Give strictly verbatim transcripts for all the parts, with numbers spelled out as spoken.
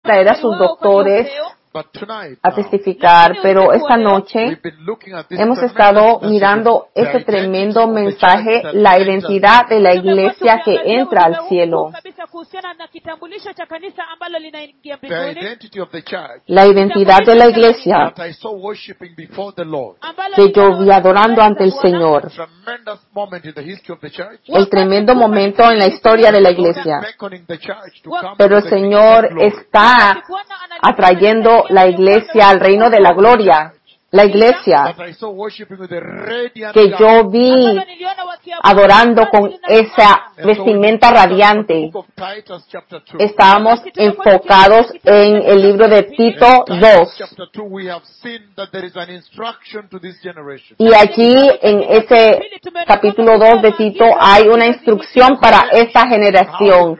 traer a sus doctores a testificar, pero esta noche hemos estado mirando ese tremendo mensaje, la identidad de la iglesia que entra al cielo. La identidad de la iglesia que yo vi adorando ante el Señor. El tremendo momento en la historia de la iglesia. Pero el Señor está atrayendo la iglesia al reino de la gloria. La iglesia que yo vi adorando con esa vestimenta radiante. Estábamos enfocados en el libro de Tito dos. Y allí en ese capítulo dos de Tito hay una instrucción para esta generación.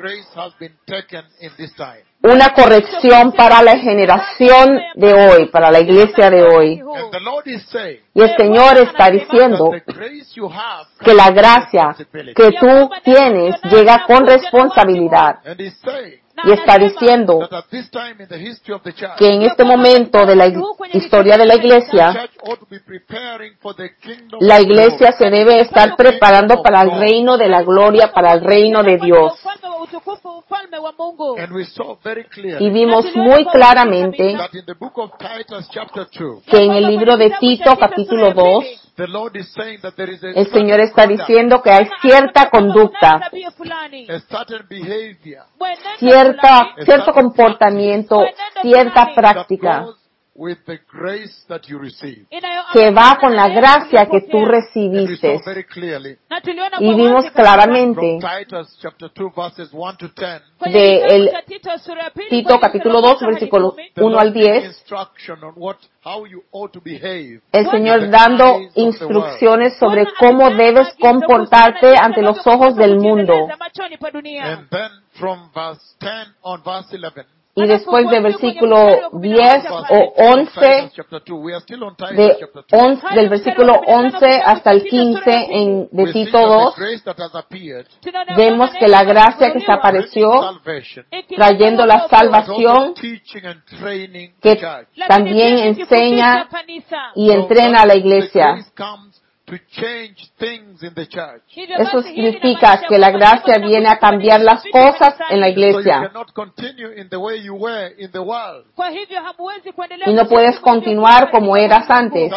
Una corrección para la generación de hoy, para la iglesia de hoy. Y el Señor está diciendo que la gracia que tú tienes llega con responsabilidad. Y está diciendo que en este momento de la historia de la iglesia, la iglesia se debe estar preparando para el reino de la gloria, para el reino de Dios. Y vimos muy claramente que en el libro de Tito, capítulo dos, el Señor está diciendo que hay cierta conducta, cierta, cierto comportamiento, cierta práctica que va con la gracia que tú recibiste. Y vimos claramente de el Tito capítulo dos, versículos uno al diez, el Señor dando instrucciones sobre cómo debes comportarte ante los ojos del mundo. Y después del versículo diez o once, de once del versículo once hasta el quince en, de Tito dos, vemos que la gracia que se apareció, trayendo la salvación, que también enseña y entrena a la iglesia. Eso significa que la gracia viene a cambiar las cosas en la iglesia. Y no puedes continuar como eras antes.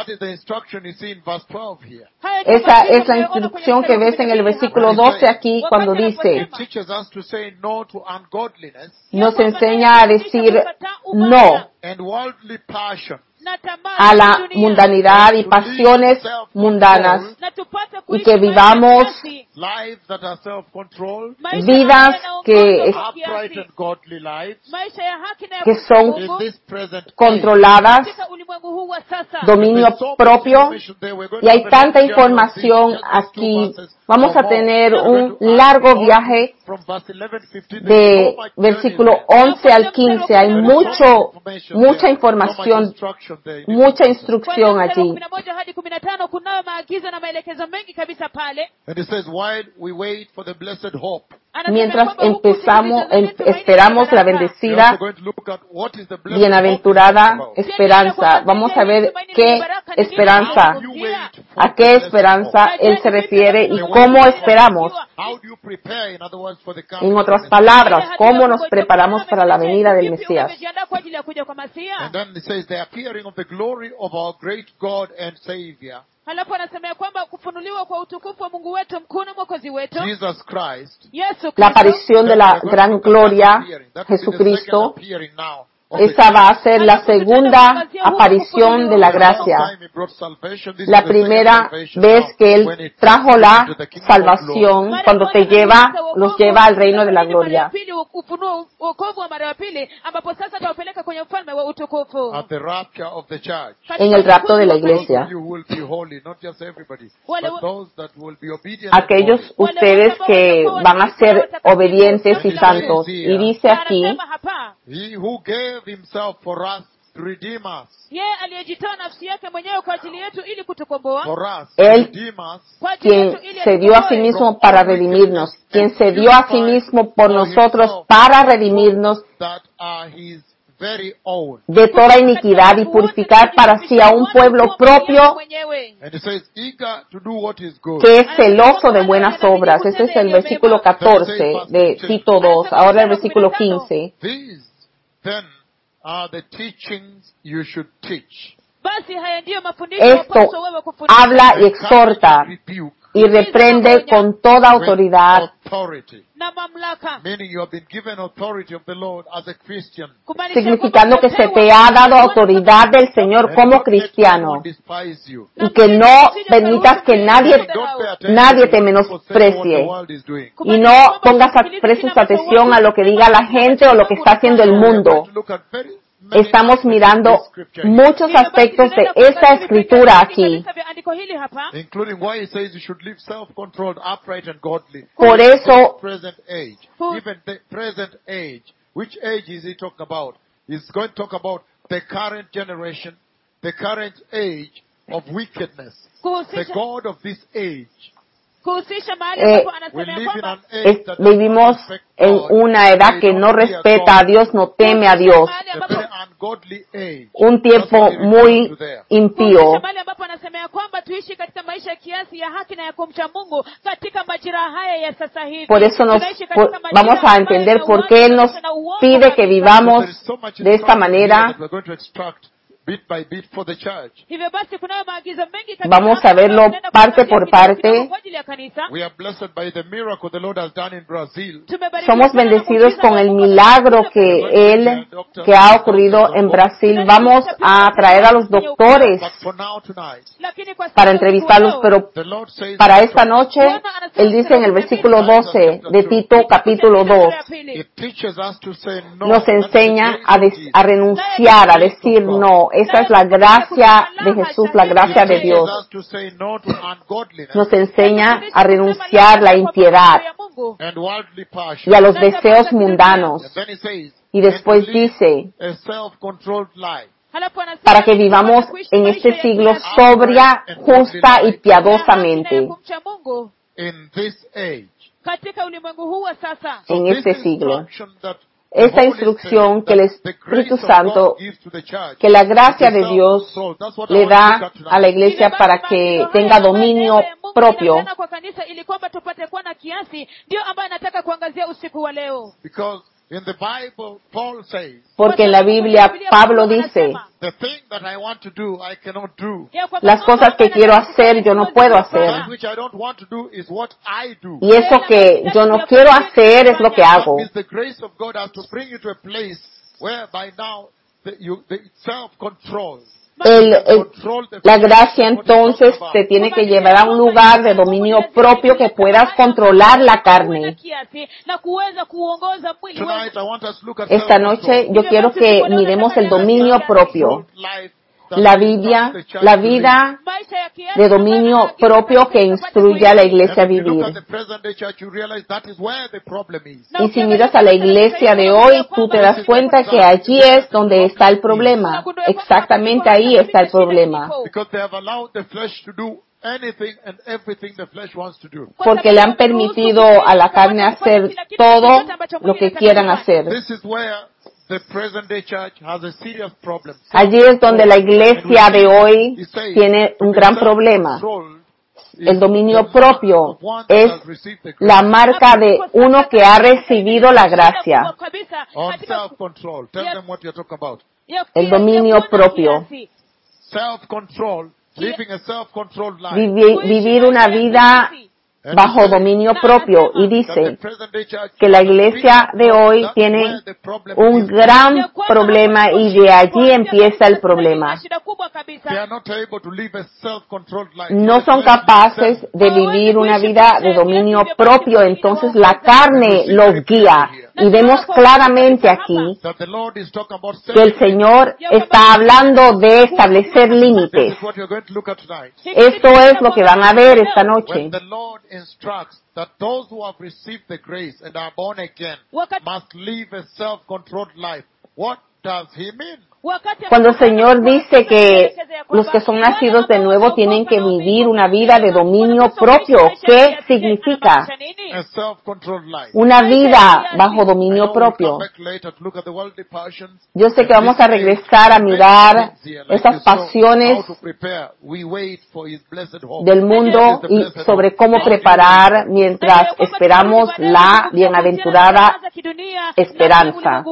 Esa es la instrucción que ves en el versículo doce aquí cuando dice, nos enseña a decir no a la mundanidad y pasiones mundanas y que vivamos vidas que, que son controladas, dominio propio, y hay tanta información aquí. Vamos a tener un largo viaje de versículo once al quince. Hay mucho, mucha información, mucha instrucción allí. Mientras empezamos, esperamos la bendecida, bienaventurada esperanza. Vamos a ver qué esperanza, a qué esperanza Él se refiere y cómo esperamos. En otras palabras, cómo nos preparamos para la venida del Mesías. Halafu anasemea kwamba kufunuliwa kwa utukufu wa Mungu wetu mkuu na Mwokozi wetu Jesus Christ, Yesu la aparición de la gran gloria, Jesucristo. Esa va a ser la segunda aparición de la gracia. La primera vez que Él trajo la salvación cuando te lleva, los lleva al reino de la gloria. En el rapto de la iglesia. Aquellos ustedes que van a ser obedientes y santos. Y dice aquí, himself for us to redeem us. Yeye aliyejitoa nafsi yake mwenyewe kwa ajili yetu ili kutukomboa. For us, Él, quien se dio a sí mismo para redimirnos, quien se dio a sí mismo por nosotros para redimirnos, that are his de toda iniquidad y purificar para sí a un pueblo propio que es celoso de buenas obras. Ese es el versículo catorce de Tito dos. Ahora el versículo quince. Esto habla y exhorta y reprende con toda autoridad, significando que se te ha dado autoridad del Señor como cristiano y que no permitas que nadie, nadie te menosprecie y no pongas precios atención a lo que diga la gente o lo que está haciendo el mundo. Estamos mirando muchos aspectos de esta escritura aquí. Por eso, which age is he talking about? He's going to talk about the current generation, the current age of wickedness, the God of this age. Eh, es, vivimos en una edad que no respeta a Dios, no teme a Dios. Un tiempo muy impío. Por eso nos por, vamos a entender por qué Él nos pide que vivamos de esta manera. Vamos a verlo parte por parte. Somos bendecidos con el milagro que Él, que ha ocurrido en Brasil. Vamos a traer a los doctores para entrevistarlos, pero para esta noche, Él dice en el versículo doce de Tito capítulo dos, nos enseña a, des, a renunciar, a decir no. Esa es la gracia de Jesús, la gracia de Dios. Nos enseña a renunciar a la impiedad y a los deseos mundanos. Y después dice, para que vivamos en este siglo sobria, justa y piadosamente. En este siglo. Esta instrucción que el Espíritu Santo, que la gracia de Dios le da a la iglesia para que tenga dominio propio. Porque en la Biblia Pablo dice, las cosas que quiero hacer yo no puedo hacer. Y eso que yo no quiero hacer es lo que hago. El, el, la gracia entonces te tiene que llevar a un lugar de dominio propio que puedas controlar la carne. Esta noche yo quiero que miremos el dominio propio. La vida, la vida de dominio propio que instruye a la iglesia a vivir. Y si miras a la iglesia de hoy, tú te das cuenta que allí es donde está el problema. Exactamente ahí está el problema. Porque le han permitido a la carne hacer todo lo que quieran hacer. Allí es donde la iglesia de hoy tiene un gran problema. El dominio propio es la marca de uno que ha recibido la gracia. El dominio propio. Vivir, vivir una vida bajo dominio propio, y dice que la iglesia de hoy tiene un gran problema y de allí empieza el problema. No son capaces de vivir una vida de dominio propio, entonces la carne los guía. Y vemos claramente aquí que el Señor está hablando de establecer límites. Esto es lo que van a ver esta noche. Instructs that those who have received the grace and are born again must live a self-controlled life. What does he mean? Cuando el Señor dice que los que son nacidos de nuevo tienen que vivir una vida de dominio propio, ¿qué significa? A self-controlled life. Una vida bajo I dominio know we'll come propio. back later to look at the worldly passions. Yo sé que vamos a regresar a mirar esas pasiones del mundo y sobre cómo preparar mientras esperamos la bienaventurada esperanza.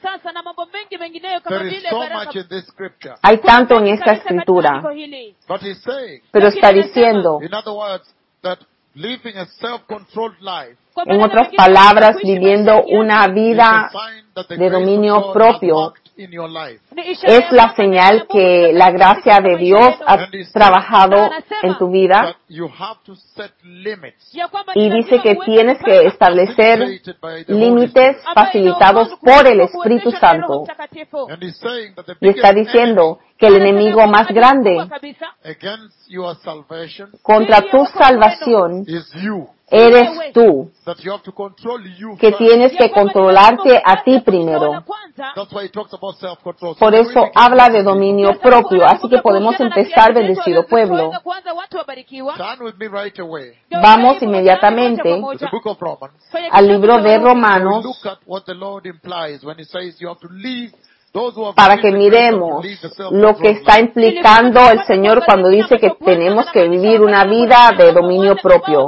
There is so much in this scripture. Hay tanto en esta escritura, But he's saying, pero está diciendo, in other words, that living a self-controlled life en otras palabras, viviendo una is a vida sign that the de grace of dominio God has propio worked in your life. es la señal que la gracia de Dios ha trabajado en tu vida, That you have to set limits y dice que tienes que establecer dictated by the Holy límites Spirit. facilitados por el Espíritu Santo. And he's saying that the Y está biggest diciendo que el enemigo más grande enemy against your salvation contra tu salvación is you. eres tú, That you have to control you que first. tienes que controlarte a ti primero. That's why he talks about self-control. Por So eso we begin habla to de see. dominio propio, así que podemos empezar, bendecido pueblo. Turn with me right away Vamos inmediatamente to the book of Romans. al libro de We Romanos look at what the Lord implies when he says you have to leave those who have para que received the grace have to miremos leave the lo que self-controlled está life. implicando el Señor cuando dice que tenemos que vivir una vida de dominio propio.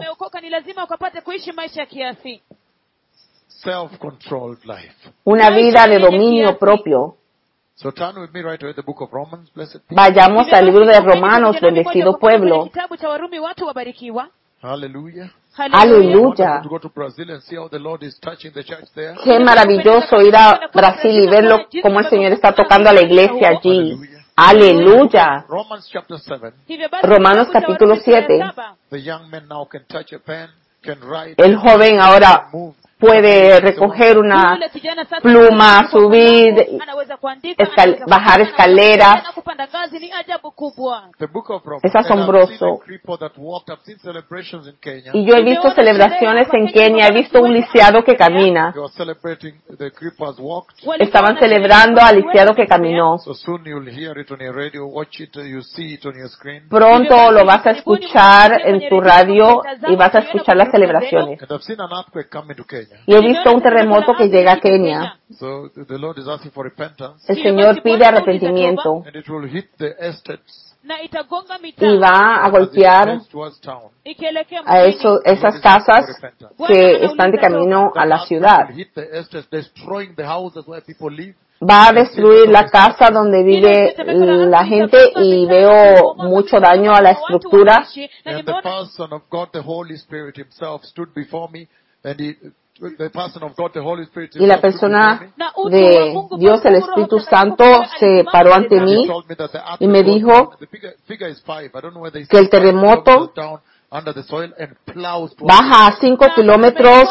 Self-controlled life. Una vida de dominio propio. So turn with me right away to the book of Romans, blessed people. Vayamos al libro de Romanos, bendecido pueblo. Hallelujah. Aleluya. To go to Brazil and see how the Lord is touching the church there. Qué maravilloso ir a Brasil y verlo cómo el Señor está tocando a la iglesia allí. Aleluya. Romans chapter seven. Romanos capítulo siete. The young man now can touch a pen, can write, El joven ahora move. puede recoger una pluma, subir, escal- bajar escaleras. The book of Romans. Es And I've seen asombroso. a cripple that walked. I've seen celebrations in Kenya. Y yo he visto celebraciones en Kenia, he visto un lisiado que camina. They were celebrating the cripples walked. Estaban celebrando al lisiado que caminó. So soon you'll hear it on your radio, watch it, you see it on your screen. Pronto lo vas a escuchar en tu radio y vas a escuchar las celebraciones. And I've seen an earthquake come into Kenya. Y he visto un terremoto que llega a Kenia. So the the Lord is asking for repentance. El Señor pide arrepentimiento And it will hit the estates y va a as it golpear heads towards town. a eso, esas casas que están de camino a la ciudad. It will hit the estates, destroying the houses where people live. Va a destruir la casa donde vive la gente y veo mucho daño a la estructura. And the person of God, the Holy Spirit himself, stood before me, and he, the person of God, the Holy Spirit Y la himself stood before me. persona de Dios, el Espíritu Santo, se paró ante And he mí told me that the y me earthquake dijo goes down. The figure, figure is five. I don't know whether it's que el five terremoto kilometers down under the soil and plows towards baja a cinco kilómetros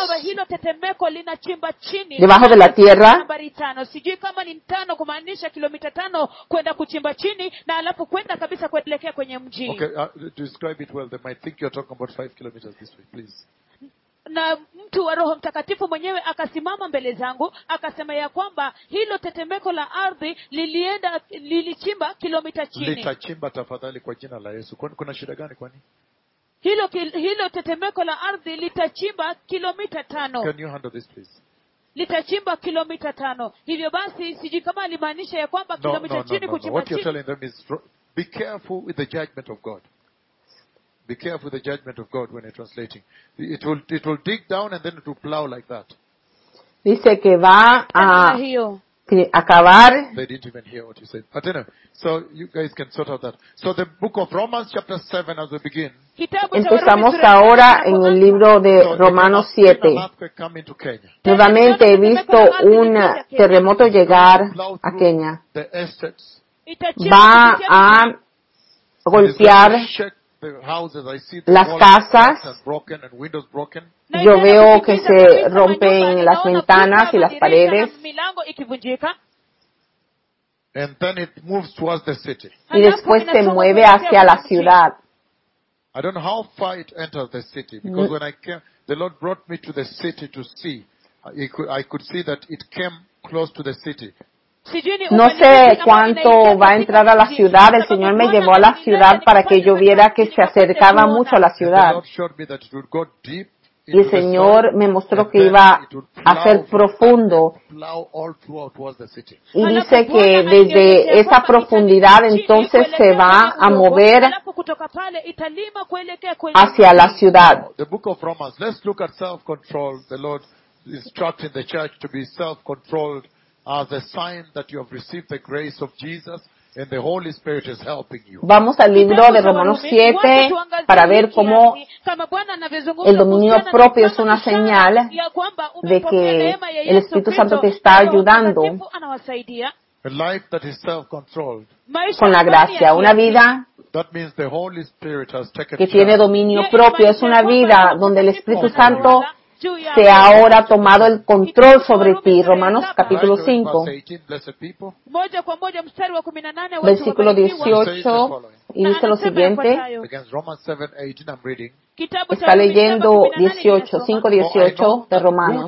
debajo de la tierra nambari tano. Sijui kama ni tano kumaanisha kilomita tano kwenda kuchimba chini na alafu kwenda kabisa kuelekea kwenye mji. Okay, uh, to describe it well, they might think you're talking about five kilometers this way, please. Na mtu wa Roho Mtakatifu mwenyewe akasimama mbele zangu akasema ya kwamba hilo tetemeko la ardhi lilienda lilichimba kilomita chini. Litachimba tafadhali kwa jina la Yesu. Kwani kuna shida gani kwani? Hilo hilo tetemeko la ardhi litachimba kilomita tano. Can you handle this please? Litachimba kilomita tano. Hivyo basi sijui kama alimaanisha ya kwamba No, kilomita no, no, chini no, no. kuchimba What you're chini. telling them is be careful with the judgment of God. Be careful with the judgment of God when you're translating. It will it will dig down and then it will plow like that. dice que va Namna a hiyo. que acabar. They didn't even hear what you said. But anyway, so you guys can sort out that. So the book of Romans chapter seven as we begin. Kitabu cha Empezamos Warumi sura ya ahora tatu en el tunapoanza. libro de So Romanos again, I've seen siete. an earthquake come into Kenya. Nuevamente he visto un terremoto llegar Plow a through Kenia. the estates. Itachimba Va kupitia a And it's going golpear to shake the houses. I see the las walls casas. cracked and broken and windows broken. Na Yo itaenda veo que kutikisa se kabisa rompen manyumba, las ninaona ventanas kuta, y las madirisha paredes. na milango ikivunjika. And then it moves towards the city. Y después se mueve hacia la ciudad. I don't know how far it enters the city because when I came, the Lord brought me to the city to see. I could, I could see that it came close to the city. No sé cuánto va a entrar a la ciudad. El Señor me llevó a la ciudad para que yo viera que se acercaba mucho a la ciudad. Y el Señor me mostró que iba a ser profundo. Y dice que desde esa profundidad entonces se va a mover hacia la ciudad. The book of Romans. Let's look at self-control. The Lord is instructing the church to be self-controlled as a sign that you have received the grace of Jesus and the Holy Spirit is helping you. Vamos al libro de Romanos siete para ver cómo el dominio propio es una señal de que el Espíritu Santo te está ayudando A life that is self-controlled. con la gracia. Una vida That means the Holy Spirit has taken que tiene charge. dominio propio es una vida donde el Espíritu Santo se ha ahora tomado el control sobre ti. Romanos capítulo cinco, versículo dieciocho, y dice lo siguiente. Against Romans seven eighteen, I'm reading. Está leyendo dieciocho, cinco dieciocho de Romanos.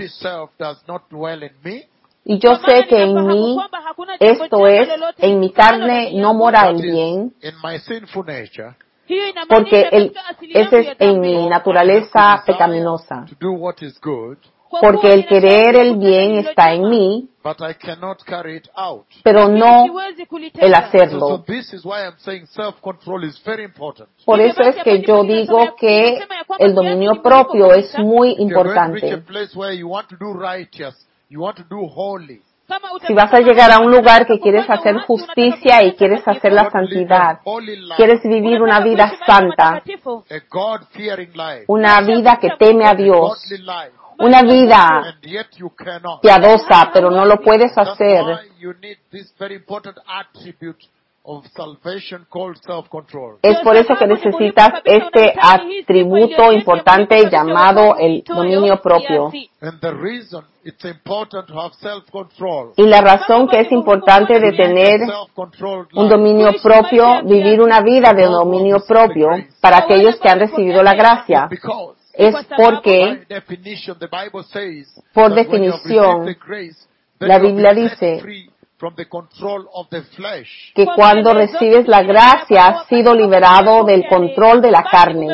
Y yo sé que en mí, esto es, en mi carne no mora el bien, In my sinful nature, porque el, ese es en mi naturaleza pecaminosa. to do what is good, Porque el querer el bien está en mí, but I cannot carry it out. pero no el So, hacerlo. so this is why I'm saying self-control is very important. Por eso es que yo digo que el dominio propio es muy If you're going to reach a importante. place where you want to do righteous, you want to do holy, Si vas a llegar a un lugar que quieres hacer justicia y quieres hacer la santidad, quieres vivir una vida santa, a God-fearing life, una vida que teme a Dios, godly life, una vida and yet you cannot. piadosa, pero no lo puedes That's hacer, why you need this very important attribute of salvation called self-control. es por eso que necesitas este atributo importante llamado el dominio propio. And the reason it's important to have self-control, Y la razón que es importante de tener self-controlled un life, dominio propio, vivir una vida de dominio propio para aquellos que han recibido la gracia, because es porque, by definition the Bible says por that when you have definición, received the grace, then la you have Biblia been set dice free from the control of the flesh. que cuando recibes la gracia has sido liberado del control de la carne.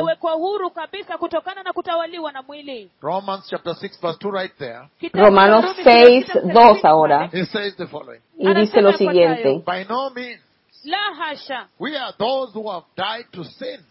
Romans chapter six verse two right there. Romanos seis, dos ahora, It says the following. y dice lo siguiente. By no means. We are those who have died to sins.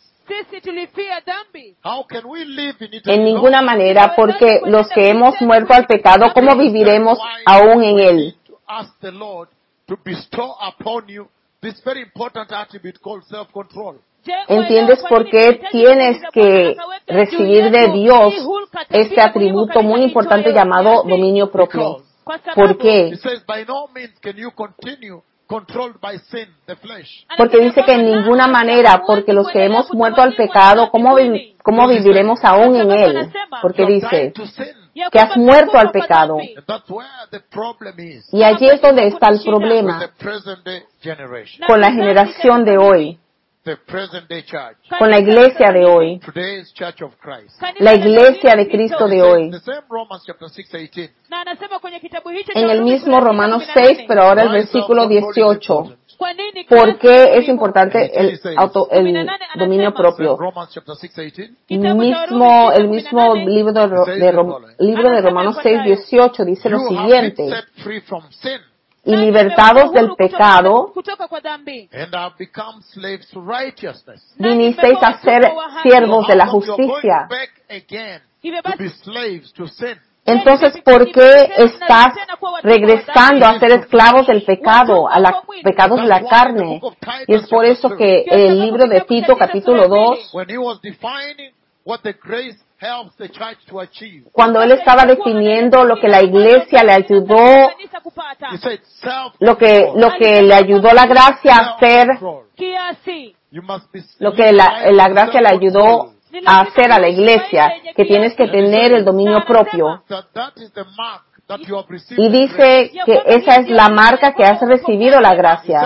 How can we live in it? En ninguna manera, porque los que hemos muerto al pecado, ¿cómo viviremos aún en él? Ask the Lord to bestow upon you this very important attribute called self-control. ¿Entiendes por qué tienes que recibir de Dios este atributo muy importante llamado dominio propio? ¿Por qué? It says, by no means can you continue controlled by sin, the flesh. Porque dice que en ninguna manera, porque los que hemos muerto al pecado, ¿cómo, vi- cómo viviremos aún en él? Porque You have died dice to sin. que has muerto al pecado. And that's where the problem is Y allí es donde está el with problema the present day generation, con la generación de hoy, the present day church, con la iglesia de hoy, today's church of Christ. la iglesia de Cristo de hoy. The same Romans chapter six eighteen. En el mismo Romanos seis, pero ahora el versículo dieciocho. ¿Por qué es importante el, auto, el dominio propio? Romans chapter six eighteen. Mismo, el mismo libro de, Ro- de Rom- libro de Romanos seis dieciocho dice lo You have been siguiente. set free from sin Y libertados del pecado, and have become slaves to righteousness. vinisteis a ser siervos de la How come you're going justicia. back again to be slaves to sin? Entonces, ¿por qué estás regresando a ser esclavos del pecado, a los pecados de la carne? Y es por eso que el libro de Tito, capítulo dos, When he was defining what the grace helps the church to achieve, cuando él estaba definiendo lo que la iglesia le ayudó, he said self lo que, lo que le ayudó la gracia a hacer, You must be lo que la, la gracia le ayudó a hacer a la iglesia, que tienes que tener el dominio propio. that that is the mark that you have received. Y the dice grace. que esa es la marca que has recibido la gracia.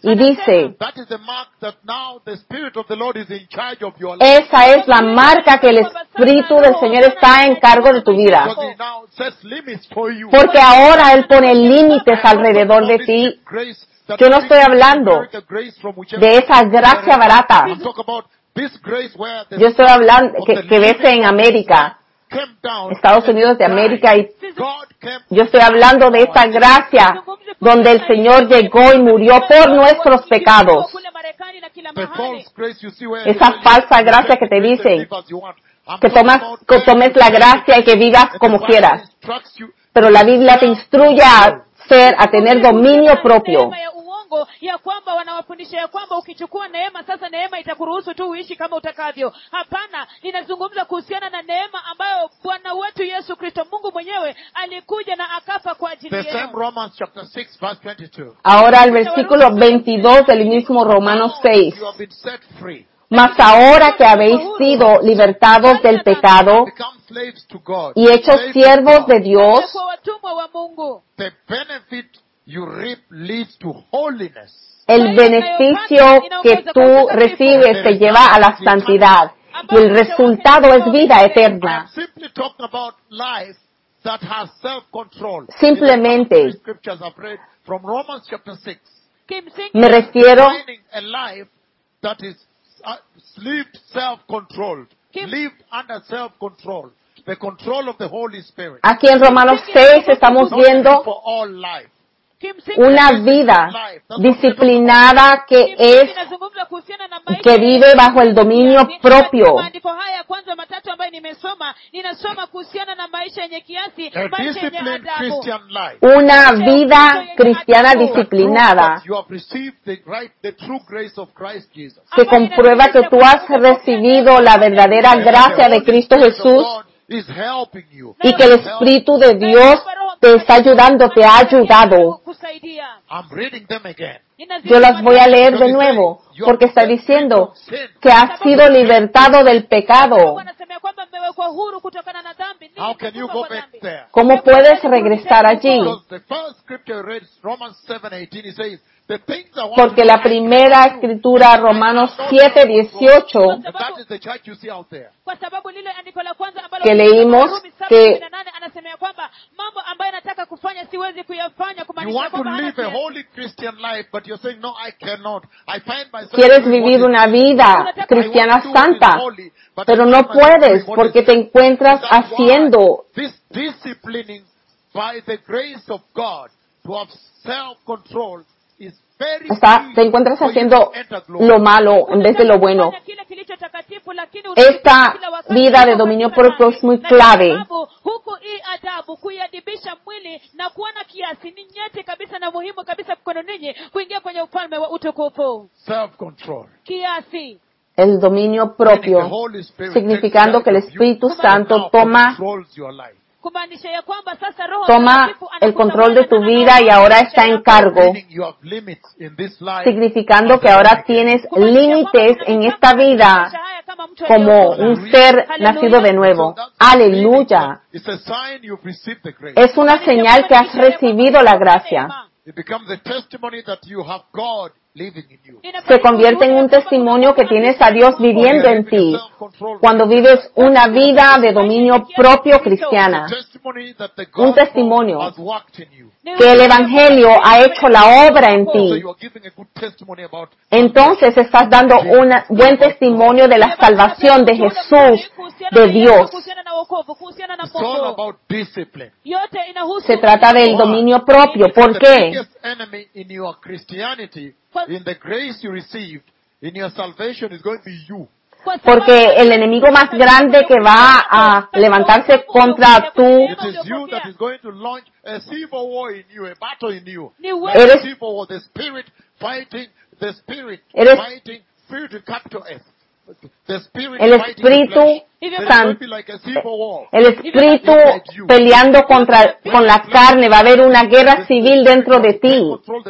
Y dice, that is the mark that now the Spirit of the Lord is in charge of your life. esa es la marca que el Espíritu del Señor está en cargo de tu vida. Because He now sets limits for you. Porque ahora Él pone límites alrededor de ti. Yo no estoy hablando de esa gracia barata. Yo estoy hablando que, que ves en América, Estados Unidos de América, y yo estoy hablando de esta gracia donde el Señor llegó y murió por nuestros pecados. Esa falsa gracia que te dicen que tomas, que tomes la gracia y que vivas como quieras. Pero la Biblia te instruye a ser, a tener dominio propio. Ya kwamba wanawafundisha ya kwamba ukichukua neema sasa neema itakuruhusu tu uishi kama utakavyo. Hapana, ninazungumza kuhusiana na neema ambayo Bwana wetu Yesu Kristo Mungu mwenyewe alikuja na akafa kwa ajili yetu. The same Romans chapter six verse twenty-two. Ahora el versículo veintidós del mismo Romanos seis. Mas ahora que habéis sido libertados del pecado y hechos siervos de Dios, the benefit you reap leads to holiness. El beneficio que tú recibes te lleva a la santidad y el resultado es vida eterna. Simplemente me refiero aquí en Romanos seis estamos viendo una vida disciplinada que es, que vive bajo el dominio propio. Una vida cristiana disciplinada que comprueba que tú has recibido la verdadera gracia de Cristo Jesús y que el Espíritu de Dios te está ayudando, te ha ayudado. Yo las voy a leer de nuevo, porque está diciendo que has sido libertado del pecado. ¿Cómo puedes regresar allí? Porque la primera escritura, Romanos siete dieciocho, que leímos, que quieres vivir una vida cristiana santa, pero no puedes porque te encuentras haciendo Está, te encuentras haciendo lo malo en vez de lo bueno. Esta vida de dominio propio es muy clave. El dominio propio, significando que el Espíritu Santo toma Toma el control de tu vida y ahora está en cargo, significando que ahora tienes límites en esta vida como un ser nacido de nuevo. Aleluya. Es una señal que has recibido la gracia. Se convierte en un testimonio que tienes a Dios viviendo en ti cuando vives una vida de dominio propio cristiana. Un testimonio que el Evangelio ha hecho la obra en ti. Entonces estás dando un buen testimonio de la salvación de Jesús, de Dios. Se trata del dominio propio. ¿Por qué? Porque el enemigo más grande que va a levantarse contra tú eres, eres el Espíritu Santo, el Espíritu peleando contra con la carne. Va a haber una guerra civil dentro de ti.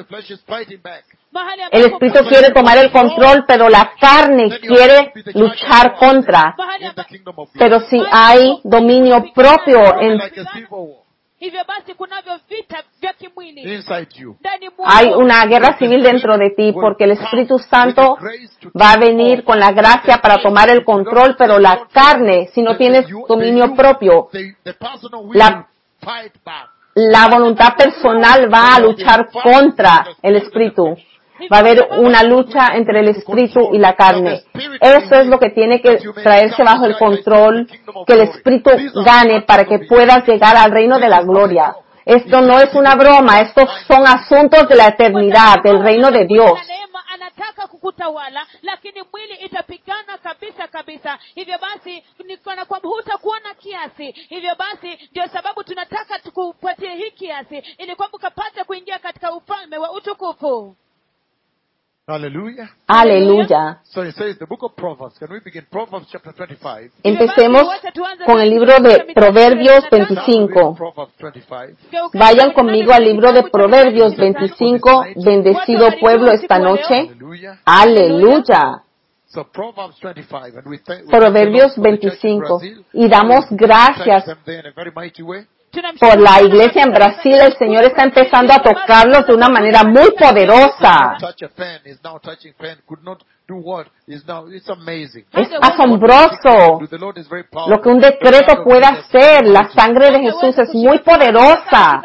El Espíritu quiere tomar el control, pero la carne quiere luchar contra. Pero si hay dominio propio, en, Hivyo basi kunavyo vita vya kimwili inside you. ndani Hay mwako. una guerra civil dentro de ti porque el Espíritu Santo va a venir con la gracia para tomar el control, pero la carne, si no tienes dominio propio, The, the personal will La- fight back. la voluntad personal va a luchar contra el Espíritu. Va a haber una lucha entre el Espíritu y la carne. Eso es lo que tiene que traerse bajo el control, que el Espíritu gane para que puedas llegar al reino de la gloria. Esto no es una broma, estos son asuntos de la eternidad, del reino de Dios. Na neema anataka kukutawala, lakini mwili itapigana kabisa kabisa. Hivyo basi ni kana kwamba hutakuwa na kiasi. Hivyo basi ndio sababu tunataka tukupatie hii kiasi ili kwamba ukapate kuingia katika ufalme wa utukufu. Hallelujah. Aleluya. So it says the book of Proverbs. Can we begin? Proverbs chapter twenty-five. Empecemos con el libro de Proverbios veinticinco. Proverbs twenty-five. Vayan conmigo al libro de Proverbios veinticinco, bendecido pueblo esta noche. Hallelujah. Aleluya. So Proverbs twenty-five. And we thank, we Proverbios thank the Lord for the church in veinticinco. Brazil. Y damos Touch gracias them there in a very mighty way. por la iglesia en Brasil. El Señor está empezando a tocarlos de una manera muy poderosa. Touch a pen is now touching pen. Could not do what is now. It's amazing. Es asombroso The Lord is very powerful. lo que un decreto puede hacer. La sangre de Jesús es muy poderosa.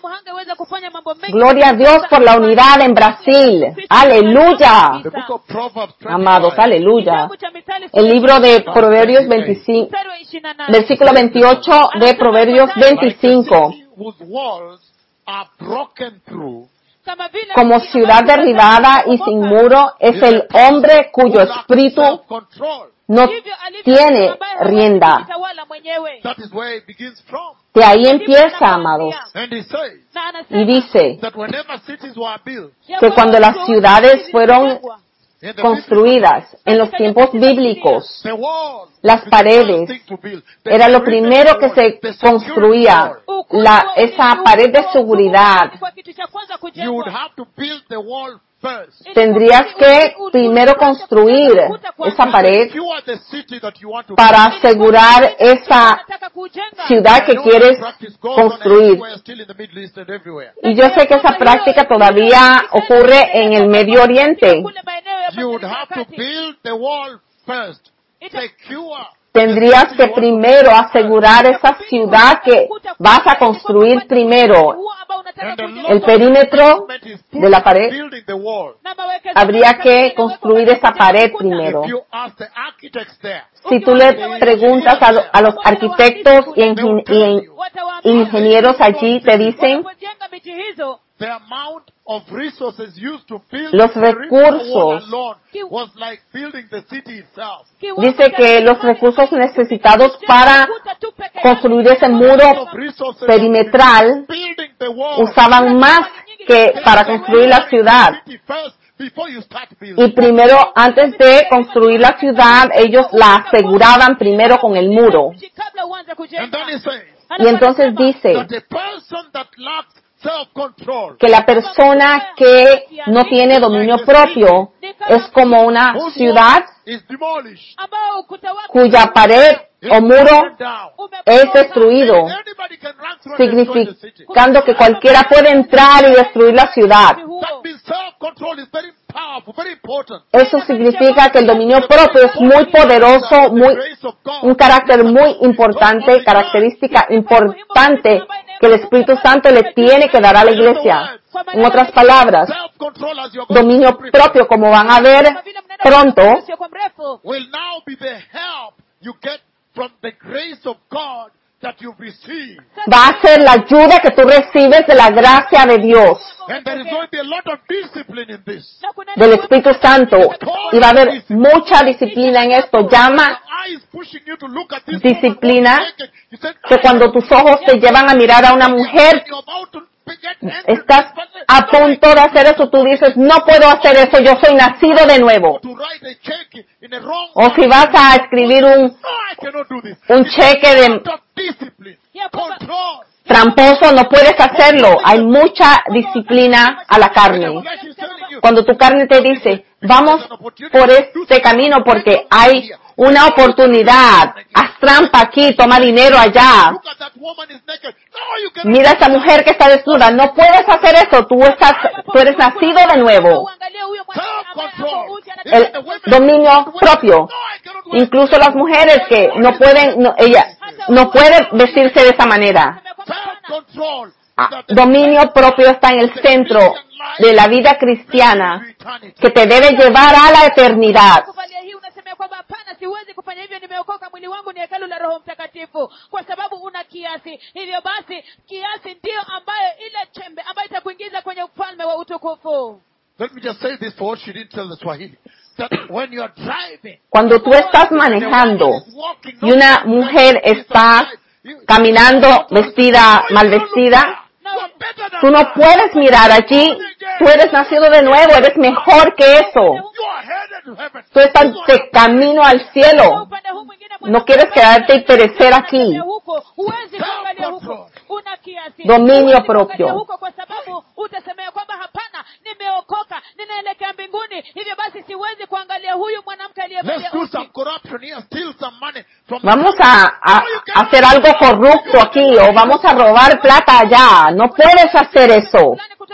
Gloria a Dios por la unidad en Brasil. Aleluya. The book of Proverbs twenty-five. Amados, aleluya. El libro de Proverbios veinticinco, versículo veintiocho de Proverbios veinticinco. Whose walls are broken through. Como ciudad derribada y sin muro es el hombre cuyo espíritu Self-control. no tiene rienda. That is where it begins from. De ahí empieza, amados. And he says Y dice that whenever cities were built que cuando las ciudades fueron in the construidas en los tiempos bíblicos, the walls, las paredes, thing to build. The era lo perimeter primero que wall, se the security construía, wall. la, esa pared de seguridad. You would have to build the wall first. Tendrías que primero construir esa pared Secure the city that you want to para build. asegurar esa ciudad que I know quieres that practice goes on construir. everywhere, still in the Middle East and everywhere. Y yo sé que esa práctica todavía ocurre en el Medio Oriente. You would have to build the wall first. Secure. Tendrías que primero asegurar esa ciudad que vas a construir primero. And the El local perímetro investment is de la pared, building the wall. habría que construir esa pared primero. If you ask the architects there, Si tú le preguntas a, lo- a los arquitectos y, ingen- y en- ingenieros allí, te dicen the amount of resources used to build Los the perimeter wall recursos. alone was like building the city itself. dice que los recursos necesitados para construir ese muro Of resources perimetral building the wall. usaban más que para construir la ciudad. City first before you start building. Y primero, antes de construir la ciudad, ellos la aseguraban primero con el muro. And then he says Y entonces dice that the person that lacks self-control, que la persona que no tiene dominio propio es como una whose ciudad wall is demolished, cuya pared o muro broken down. es destruido, Anybody can run through and destroy the city. significando que cualquiera puede entrar y destruir la ciudad. That means self-control is very powerful, very important. Eso significa que el dominio propio es muy poderoso, muy, un carácter muy importante, característica importante que el Espíritu Santo le tiene que dar a la iglesia. En otras palabras, Self-control, as you're going dominio to prepare, propio, como van a ver pronto, will now be the help you get from the grace of God that you've received. va a ser la ayuda que tú recibes de la gracia de Dios, And there is going to be a lot of discipline in this. del Espíritu Santo, y va a haber mucha disciplina en esto. Llama Your eyes pushing you to look at this disciplina woman, you said, que cuando tus ojos te llevan a mirar a una mujer, you're about to get angry. estás a punto de hacer eso, tú dices, no puedo hacer eso, yo soy nacido de nuevo. To write a check in a wrong O si vas a escribir un, No, I cannot do this. un cheque de Lot of discipline, control. tramposo, no puedes hacerlo. Hay mucha disciplina a la carne. Flesh is telling you, Cuando tu carne te dice, vamos por este camino porque hay una oportunidad, haz trampa aquí, toma dinero allá. Look at that woman is naked. No, you cannot. Mira a esa mujer que está desnuda. No puedes hacer eso. Tú estás, tú eres nacido de nuevo. El dominio propio. Incluso las mujeres que no pueden, no, ella no puede vestirse de esa manera. Self-control. Ah, dominio propio está en el centro de la vida cristiana que te debe llevar a la eternidad. kuvalia hii unasema kwamba hapana, siwezi kufanya hivyo, nimeokoka, mwili wangu ni hekalu la Roho Mtakatifu, kwa sababu una kiasi. Hivyo basi kiasi ndiyo ambayo ile chembe ambayo itakuingiza kwenye ufalme wa utukufu. Let me just say this for what she didn't tell the Swahili. That when you are driving, Cuando tú estás manejando y una mujer está caminando vestida, mal vestida, tú no puedes mirar allí. Tú eres nacido de nuevo, eres mejor que eso. Tú estás de camino al cielo. No quieres quedarte y perecer aquí. Dominio propio. Vamos a, a hacer algo corrupto aquí o vamos a robar plata allá. No puedes hacer eso.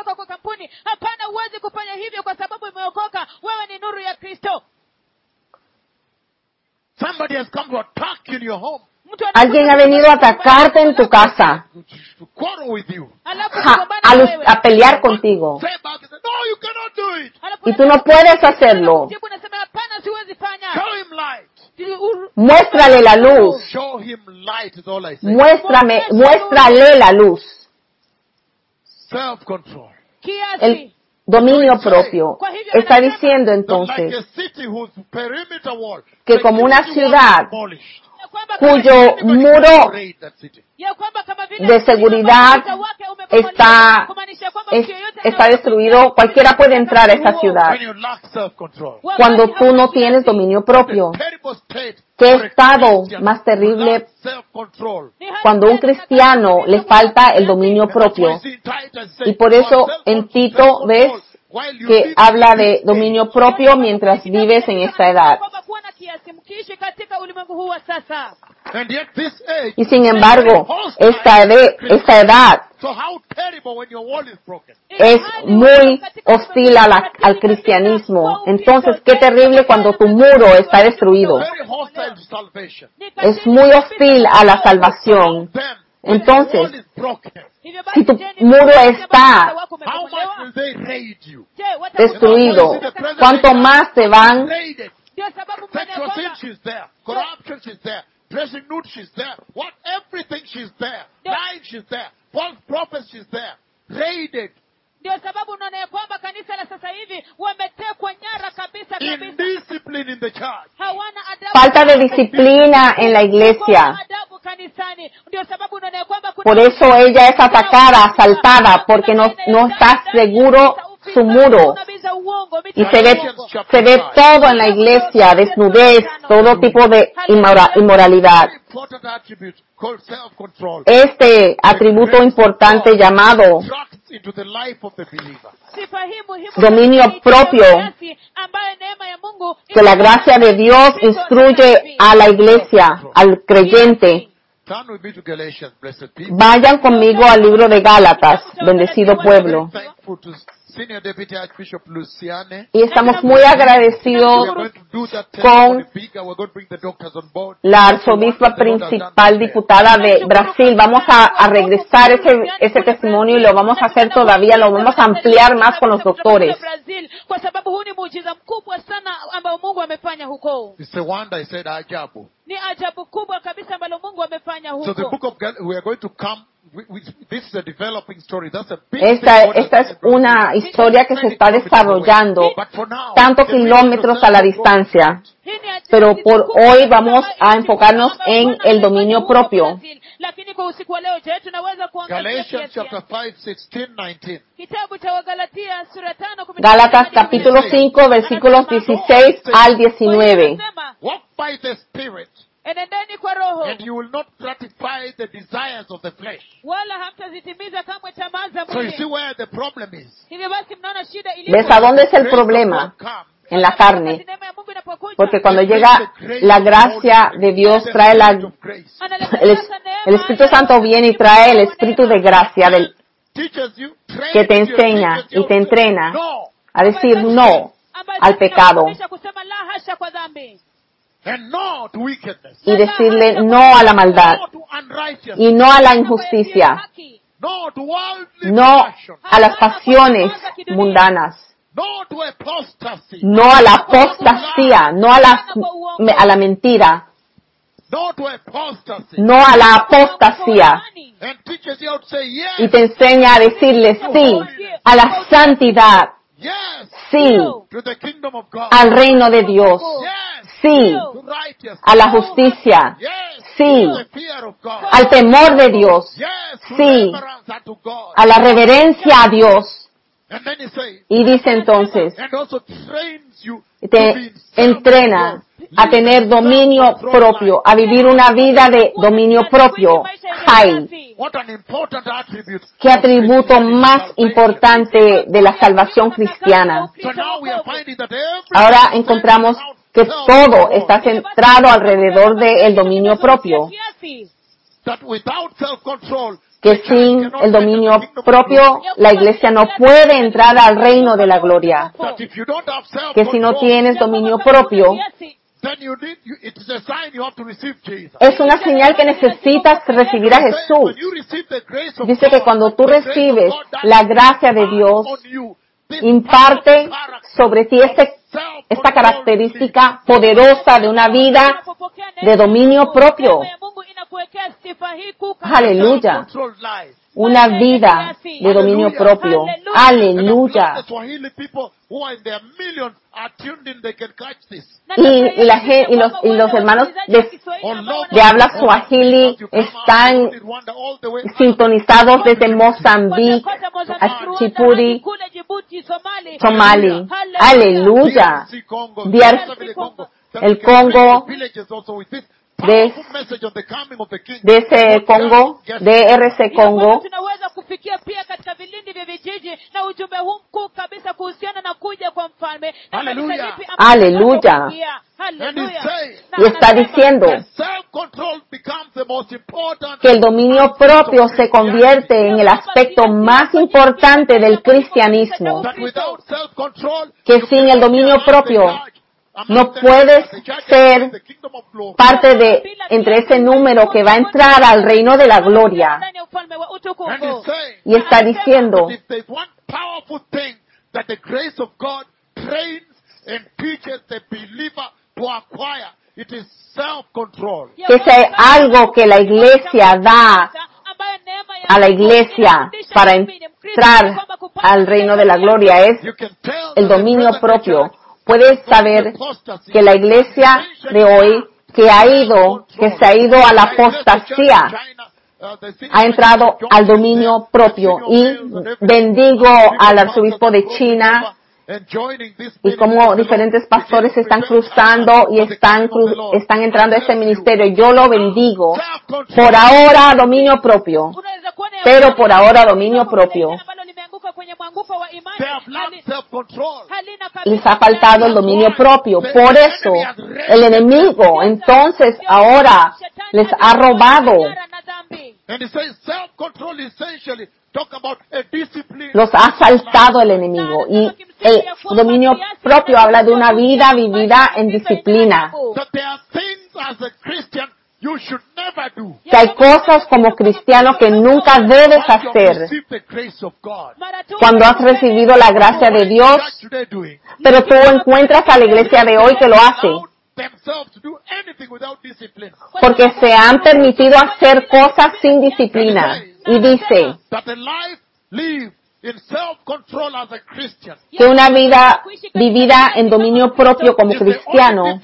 Somebody has come to attack you in your home. Alguien ha venido a atacarte en tu casa, To quarrel with you. a, a lus- a pelear contigo. Say back and say, no, you cannot do it. Y tú no puedes hacerlo. Show him light. Muéstrale la luz. Show him light is all I say. Muéstrame, muéstrale la luz. Self-control. El dominio propio. Está diciendo Not like entonces a city whose perimeter wall, que como una security wall ciudad is demolished. cuyo muro Raid that city. de seguridad está, es- está destruido, cualquiera puede entrar a esa ciudad. When you lack self-control. Cuando tú no tienes dominio propio, Terrible state ¿qué for a estado Christian más who terrible lacks self-control. cuando a un cristiano le falta el dominio propio? Y por eso en Tito ves que habla de dominio propio mientras vives en esta edad. And yet this age, Y sin embargo, esta, ede- esta edad so how terrible when your wall is broken. es muy hostil a la- al cristianismo. Entonces, qué terrible cuando tu muro está destruido. Very hostile to salvation. Es muy hostil a la salvación. Then, Entonces, when your wall is broken, si tu muro está how much will they raid you? destruido, ¿cuánto más te van? Raided. Sexual sin, she's there. Corruption, she's there. Dressing nude, she's there. What? Everything, she's there. Lying, she's there. False prophets, she's there. Raided. Ndio sababu unaona ya kwamba kanisa la sasa hivi wametekwa nyara kabisa kabisa. Indiscipline in the church. Hawana adabu. Falta de disciplina en la iglesia. Hawana adabu kanisani. Ndio sababu unaona ya kwamba kuna Por eso ella es atacada, asaltada, porque no, no está seguro su muro. Y se ve, se ve todo en la iglesia, desnudez, todo tipo de inmora- inmoralidad. Important attribute called self-control. Este atributo importante llamado Tracts into the life of the believer. sifa hii muhimu dominio sana propio, kiasi ambayo neema ya Mungu que la gracia de Dios instruye a la iglesia, al creyente. Turn with me to Galatians, blessed people. Vayan conmigo al libro de Gálatas, bendecido pueblo. Thankful to Senior Deputy Archbishop Luciane. Y estamos muy We agradecidos are going to do that con testimony bigger. We're going to bring the doctors on board. la arzobispa principal diputada de Brasil. Vamos a, a regresar ese, ese testimonio y lo vamos a hacer todavía, lo vamos a ampliar más con los doctores. Brazil, kwa sababu huu ni muujiza mkubwa sana ambao Mungu amefanya huko. It's a wonder, I said, ajabu. Ni ajabu kubwa kabisa ambalo Mungu amefanya So the huko. book of Gal- we are going to come. We, we, this is a developing story. That's a big Esta, thing God has esta es done in Brazil. una historia que se está desarrollando But for now, tantos the ministry kilómetros of a la self-control distancia. Hii ni ajabu Pero por kubwa hoy sana vamos a ambayo enfocarnos ambayo en Bwana el amefanya dominio huko propio. Brazil. Lakini kwa usiku wa leo, je, tunaweza kuangalia Galatians kiasi chapter five, sixteen, nineteen. kitabu cha Wagalatia sura tano kumi na nane Gálatas hadi capítulo kumi na tisa. cinco versículos dieciséis al diecinueve. Anasema, Walk by the Spirit, enendeni kwa roho and you will not gratify the desires of the flesh. wala hamtazitimiza kamwe tamaa za So you see mwili. where the problem is. Hivyo basi mnaona shida ilipo. ¿Ves a dónde es el Grace of problema? God comes En la carne. Neema ya Mungu inapokuja Porque cuando llega la gracia de Dios, trae la, el, el Espíritu Santo viene y trae el Espíritu de gracia del, que te enseña y te entrena a decir no al pecado y decirle no a la maldad y no a la injusticia, no a las pasiones mundanas, no a la apostasía, no a la, a la mentira, no a la apostasía, y te enseña a decirle sí a la santidad, sí al reino de Dios, sí a la justicia, sí al temor de Dios, sí a la reverencia a Dios. Y dice entonces, te entrena a tener dominio propio, a vivir una vida de dominio propio. ¡Ay! ¡Qué atributo más importante de la salvación cristiana! Ahora encontramos que todo está centrado alrededor del dominio propio. Que sin el dominio propio, la iglesia no puede entrar al reino de la gloria. Que si no tienes dominio propio, es una señal que necesitas recibir a Jesús. Dice que cuando tú recibes la gracia de Dios, imparte sobre ti este, esta característica poderosa de una vida de dominio propio. Aleluya. Una vida de dominio propio. Aleluya. Y, la, y, los, y los hermanos de, de habla suajili están sintonizados desde Mozambique, Chipuri, Somali. Aleluya. El Congo, de, de ese Congo, D R C Congo. Aleluya. Y está diciendo que el dominio propio se convierte en el aspecto más importante del cristianismo. Que sin el dominio propio no puedes ser parte de entre ese número que va a entrar al reino de la gloria. Y está diciendo que si hay algo que la iglesia da a la iglesia para entrar al reino de la gloria es el dominio propio. Puedes saber que la iglesia de hoy que ha ido, que se ha ido a la apostasía, ha entrado al dominio propio. Y bendigo al arzobispo de China y como diferentes pastores se están cruzando y están, cru- están entrando a este ministerio. Yo lo bendigo. Por ahora dominio propio. Pero por ahora dominio propio. Les ha faltado el dominio propio. Por eso el enemigo entonces ahora les ha robado. Los ha asaltado el enemigo. Y el dominio propio habla de una vida vivida en disciplina. Que hay cosas como cristiano que nunca debes hacer cuando has recibido la gracia de Dios, pero tú encuentras a la iglesia de hoy que lo hace. Porque se han permitido hacer cosas sin disciplina. Y dice que una vida vivida en dominio propio como cristiano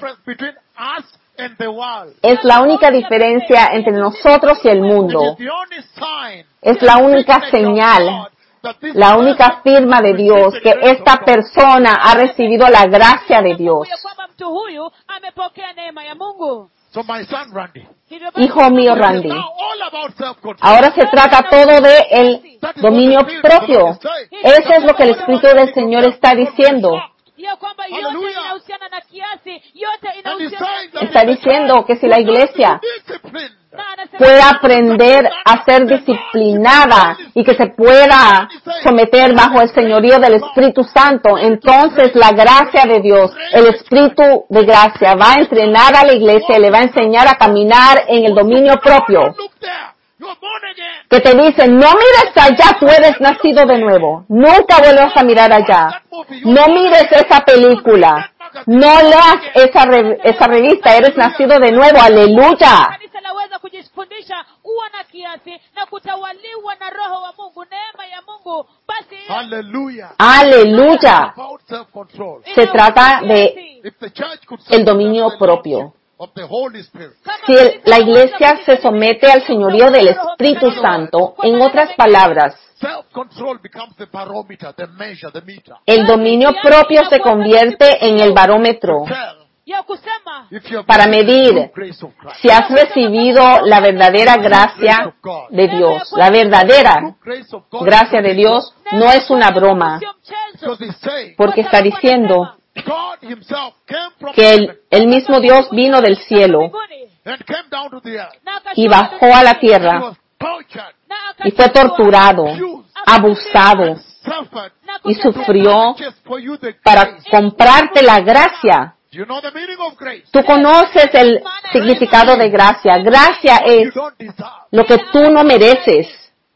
es la única diferencia entre nosotros y el mundo. Es la única señal, la única firma de Dios que esta persona ha recibido la gracia de Dios. Hijo mío Randy, ahora se trata todo de el dominio propio. Eso es lo que el Espíritu del Señor está diciendo. ya kwamba yote Hallelujah. inahusiana na kiasi, yote And he's inahusiana saying that Está diciendo que si la iglesia discipline na anasema puede aprender a ser disciplinada y que se pueda someter bajo el señorío del Espíritu Santo, entonces la gracia de Dios, el Espíritu de gracia, va a entrenar a la iglesia y le va a enseñar a caminar en el dominio propio. look there. You're born again. Que te dicen, no mires allá, tú eres nacido de nuevo. Nunca vuelvas a mirar allá. No mires esa película. No leas esa, re- esa revista, eres nacido de nuevo. Aleluya. kanisa laweza kujifundisha kuwa na kiasi na kutawaliwa na roho wa Mungu, neema ya Mungu. Basi hiyo Hallelujah. Aleluya. About self-control. Se trata de If the church could el dominio submit to the propio. lordship of the Holy Spirit, Si el- la iglesia se somete al señorío del Espíritu Santo, en otras palabras, self-control becomes the barometer, the measure, the meter. el dominio propio se convierte en el barómetro Tell ya kusema if you have para received the medir true grace of Christ. si has recibido la verdadera gracia de Dios. La verdadera True grace of God gracia de Dios no es una broma, sio mchezo. because he's saying porque está diciendo God himself came from que el, heaven el mismo Dios vino del cielo and came down to the earth. Na akashuka y bajó a la He tierra was tortured, na y fue akachukua, torturado, abusado suffered, na y kuteseka. sufrió just for you the para grace. comprarte la gracia. Do you know the meaning of grace? Tú conoces el significado de gracia. Gracia What you es don't deserve. lo que tú no mereces.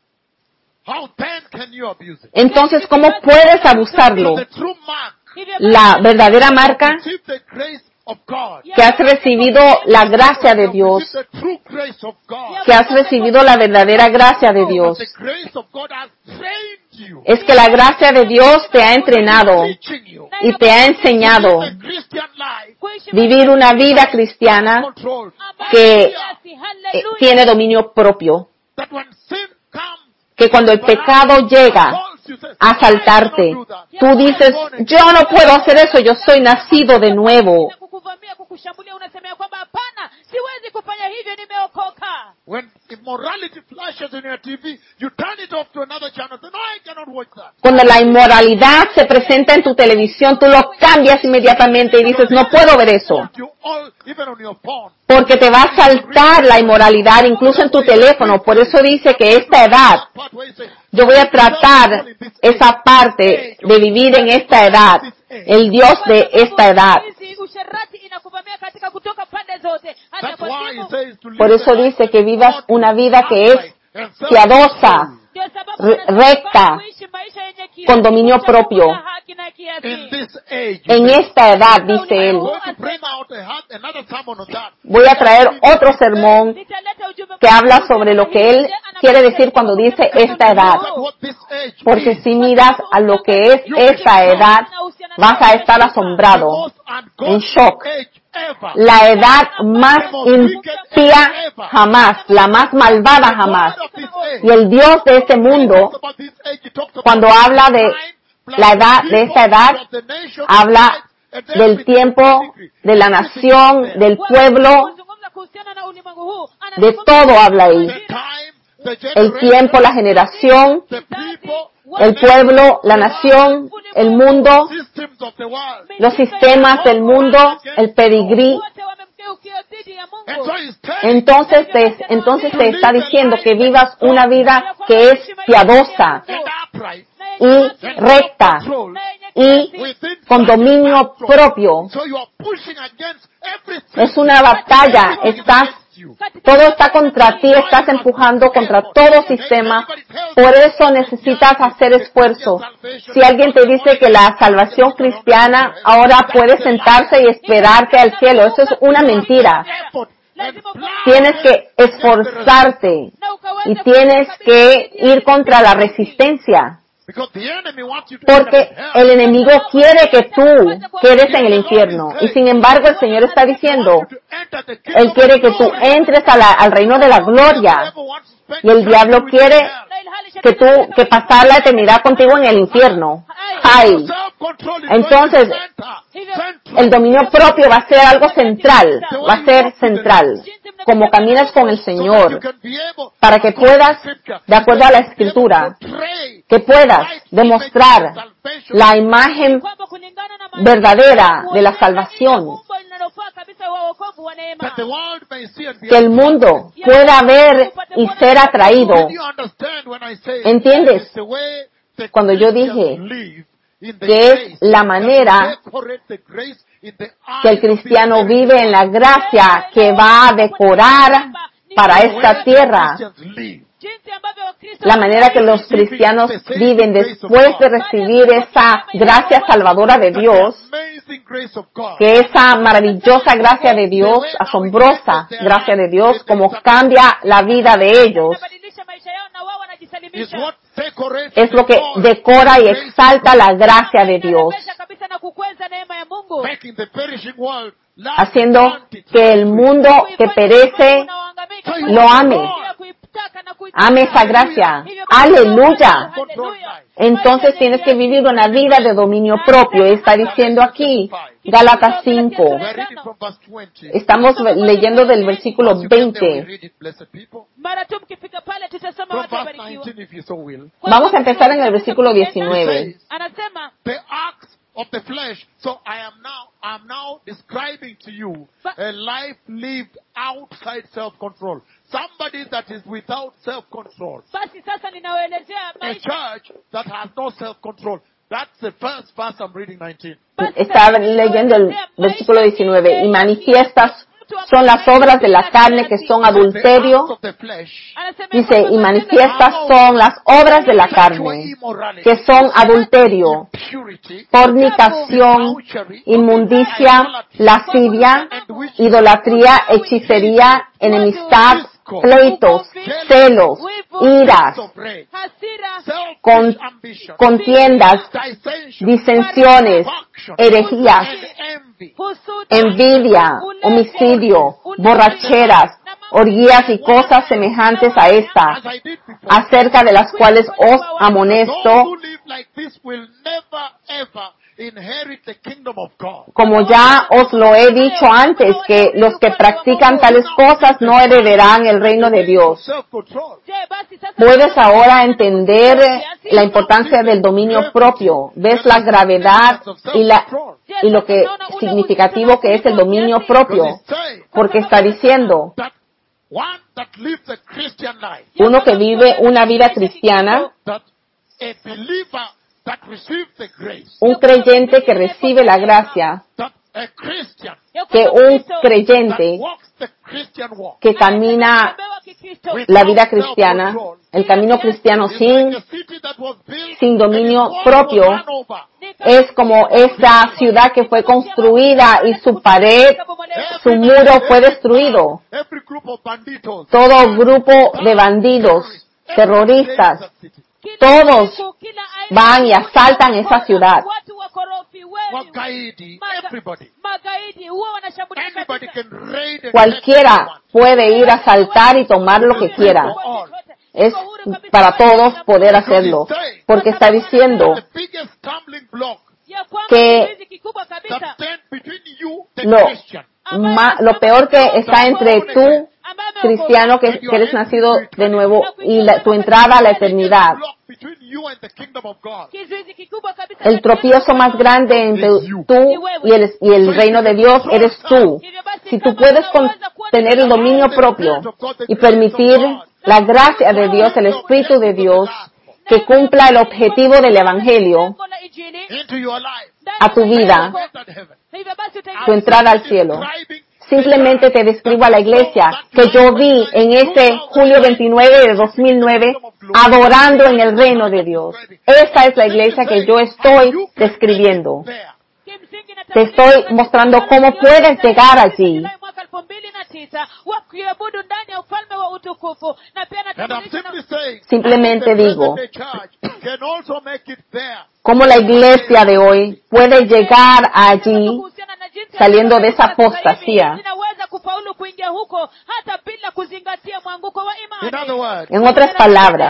How then can you abuse it? Entonces, ¿cómo puedes abusarlo? The true mark. Hivyo La verdadera marca Receive the grace of God. que has recibido la gracia de Dios, Receive the true grace of God. que has recibido la verdadera gracia de Dios, The grace of God has trained you. es que la gracia de Dios te ha entrenado Teaching you. y te ha enseñado The Christian life. kuishi vivir una vida cristiana Control. que kiasi. eh, Hallelujah. tiene dominio propio. That when sin comes, Que cuando el pecado llega a asaltarte, tú dices, yo no puedo hacer eso, yo soy nacido de nuevo. kukuvamia, kukushambulia, unasema ya kwamba hapana, siwezi kufanya hivyo, nimeokoka. when immorality flashes in your T V, you turn it off to another channel. Say, no, I cannot watch that. Cuando la inmoralidad se presenta en tu televisión, tú lo cambias inmediatamente y dices, no puedo ver eso. You all, even on your phone. Porque te va a saltar la inmoralidad incluso en tu teléfono. Por eso dice que esta edad, Part where you say, yo voy a tratar esa parte de vivir en esta edad, el Dios de esta edad. Hizi usherati inakuvamia katika kutoka pande zote. Hata that's kwa why he simu. says to live Por eso a life dice que vivas God una vida que es and piadosa, Ndio sababu re- anasema recta, kuishi maisha yenye kiasi, con dominio kuchagua propio. haki na kiasi. in this age. En esta edad, dice I'm él, going to bring out a, ha- another sermon on that. voy a traer otro sermón Nitaleta ujumbe que habla sobre lo que él quiere decir cuando dice esta edad. Look at what this age Porque is. si miras a lo que es esta edad, vas a estar asombrado, Most ungodly en shock. age ever. La edad más impía jamás, la más malvada jamás. Y el Dios de este mundo, cuando habla de la edad, de esta edad, habla del tiempo, de la nación, del pueblo, Kuzungumza kuhusiana na ulimwengu huu. de todo habla ahí. El tiempo, la generación, el pueblo, la nación, el mundo, los sistemas del mundo, el pedigrí. Wote wamemgeukia dhidi ya Mungu. Entonces te, entonces te está diciendo que vivas una vida que es piadosa y recta y con dominio propio. Es una batalla, estás, todo está contra ti, estás empujando contra todo sistema, por eso necesitas hacer esfuerzo. Si alguien te dice que la salvación cristiana ahora puede sentarse y esperarte al cielo, eso es una mentira. Tienes que esforzarte y tienes que ir contra la resistencia. Porque el enemigo quiere que tú quedes en el infierno. Y sin embargo el Señor está diciendo, Él quiere que tú entres a la- al reino de la gloria. Y el diablo quiere que tú, que pasar la eternidad contigo en el infierno. Ay. Entonces, el dominio propio va a ser algo central. Va a ser central. como caminas con el Señor, para que puedas, de acuerdo a la Escritura, que puedas demostrar la imagen verdadera de la salvación, que el mundo pueda ver y ser atraído. ¿Entiendes? Cuando yo dije que es la manera que el cristiano vive en la gracia que va a decorar para esta tierra, la manera que los cristianos viven después de recibir esa gracia salvadora de Dios, que esa maravillosa gracia de Dios, asombrosa gracia de Dios, como cambia la vida de ellos, es lo que decora y exalta la gracia de Dios, haciendo que el mundo que perece lo ame. Ame esa gracia. Aleluya. Entonces tienes que vivir una vida de dominio propio. Está diciendo aquí, Gálatas cinco. Estamos leyendo del versículo veinte. Vamos a empezar en el versículo diecinueve. Of the flesh, so I am now, I am now describing to you a life lived outside self-control. Somebody that is without self-control. A church that has no self-control. That's the first verse I'm reading, nineteen. Está leyendo el versículo diecinueve. Y manifiestas son las obras de la carne, que son adulterio. Dice, y manifiestas son las obras de la carne, que son adulterio, fornicación, inmundicia, lascivia, idolatría, hechicería, enemistad, pleitos, celos, iras, con, contiendas, disensiones, herejías, envidia, homicidio, borracheras, orgías y cosas semejantes a esta, acerca de las cuales os amonesto, como ya os lo he dicho antes, que los que practican tales cosas no heredarán el reino de Dios. Puedes ahora entender la importancia del dominio propio. ¿Ves la gravedad y, la, y lo que significativo que es el dominio propio? Porque está diciendo, uno que vive una vida cristiana, un creyente que recibe la gracia, que un creyente que camina la vida cristiana, el camino cristiano sin, sin dominio propio, es como esa ciudad que fue construida y su pared, su muro fue destruido. Todo grupo de bandidos, terroristas, todos van y asaltan esa ciudad. Cualquiera puede ir a asaltar y tomar lo que quiera. Es para todos poder hacerlo. Porque está diciendo que lo, ma, lo peor que está entre tú, cristiano, que, que eres nacido de nuevo, y la, tu entrada a la eternidad. El tropiezo más grande entre tú y el, y el reino de Dios eres tú. Si tú puedes tener el dominio propio y permitir la gracia de Dios, el Espíritu de Dios, que cumpla el objetivo del Evangelio a tu vida, tu entrada al cielo. Simplemente te describo a la iglesia que yo vi en ese julio veintinueve de dos mil nueve adorando en el reino de Dios. Esta es la iglesia que yo estoy describiendo. Te estoy mostrando cómo puedes llegar allí. Simplemente digo, cómo la iglesia de hoy puede llegar allí saliendo de esa apostasía. En otras palabras,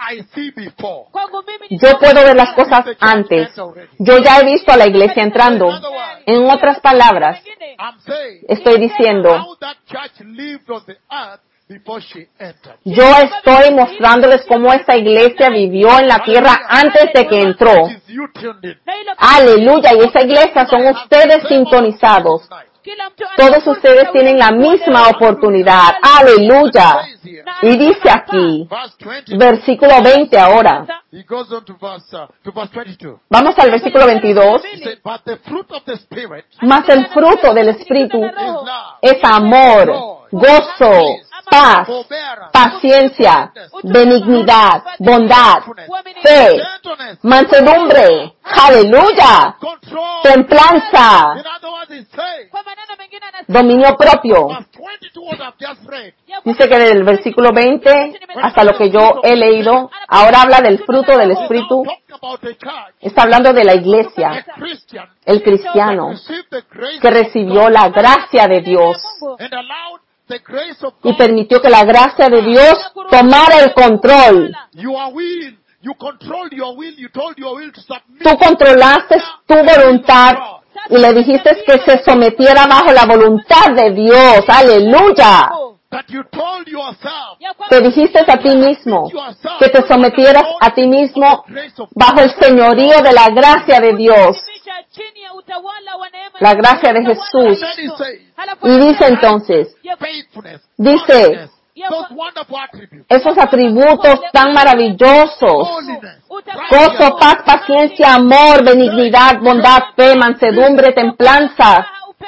yo puedo ver las cosas antes. Yo ya he visto a la iglesia entrando. En otras palabras, I'm saying Estoy diciendo, how that church lived on the earth before she entered. yo estoy mostrándoles cómo esta iglesia vivió en la tierra antes de que entró. It is you tuned in. Aleluya, y esa iglesia son ustedes sintonizados. Todos ustedes tienen la misma oportunidad. Aleluya. Y dice aquí, Verse twenty. versículo veinte ahora. He goes on to verse, uh, to verse twenty-two. Vamos al versículo veintidós. He said, but the fruit of the Spirit Mas el fruto del Espíritu is love, es amor, gozo, paz, paciencia, benignidad, bondad, fe, gentleness, mansedumbre, aleluya, control. templanza, In other words, he's saying, Kwa maneno mengine anasema dominio propio. verse twenty-two, what I've just read, Dice que del versículo veinte hasta lo que yo he leído, ahora habla del fruto del he's now Espíritu. talking about a church, Está hablando de la a iglesia, Christian, el cristiano, received the grace que of recibió God la gracia de Dios and allowed the grace of y God. permitió que la gracia de Dios tomara el control. You are will. You controlled your will. You told your will to submit. Tú controlaste tu voluntad y le dijiste que se sometiera bajo la voluntad de Dios. Aleluya. That you told yourself. Te dijiste a ti mismo que te sometieras a ti mismo bajo el señorío de la gracia de Dios, la gracia de Jesús. Then he says, Y dice entonces, faithfulness, dice, holiness, those wonderful attributes, esos atributos tan maravillosos, holiness, gozo, paz, paciencia, amor, benignidad, bondad, fe, mansedumbre, templanza.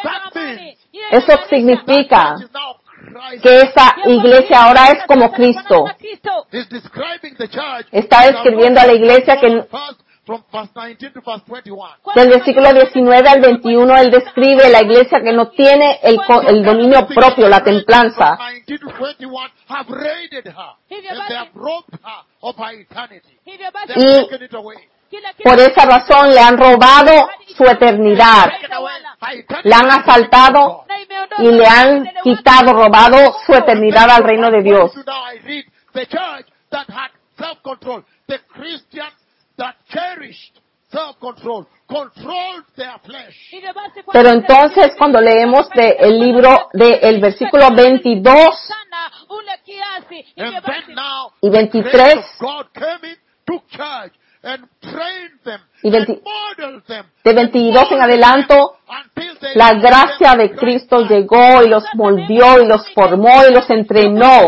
Eso significa is now Christ. que esa iglesia ahora es como Cristo. Is describing the church. Está describiendo a la iglesia que First, from verse nineteen to verse twenty-one. del versículo diecinueve al veintiuno él describe la iglesia que no tiene el, co- el dominio propio, la templanza. From nineteen to twenty-one have raided her. And they have robbed her of her eternity. They have Y taken it away. por esa razón le han robado su eternidad. Taken away her eternity. La han asaltado y le han quitado, robado su eternidad al reino de Dios. Now I read the church that had self-control. The Christians that cherished self-control, controlled their flesh. Pero entonces cuando leemos de el libro del versículo veintidós And then now, y the veintitrés, grace of God came in, took charge, and trained them, y veinte- and modeled them, de veintidós en adelanto, until they la gracia de Cristo llegó y los moldeó y los formó y los entrenó.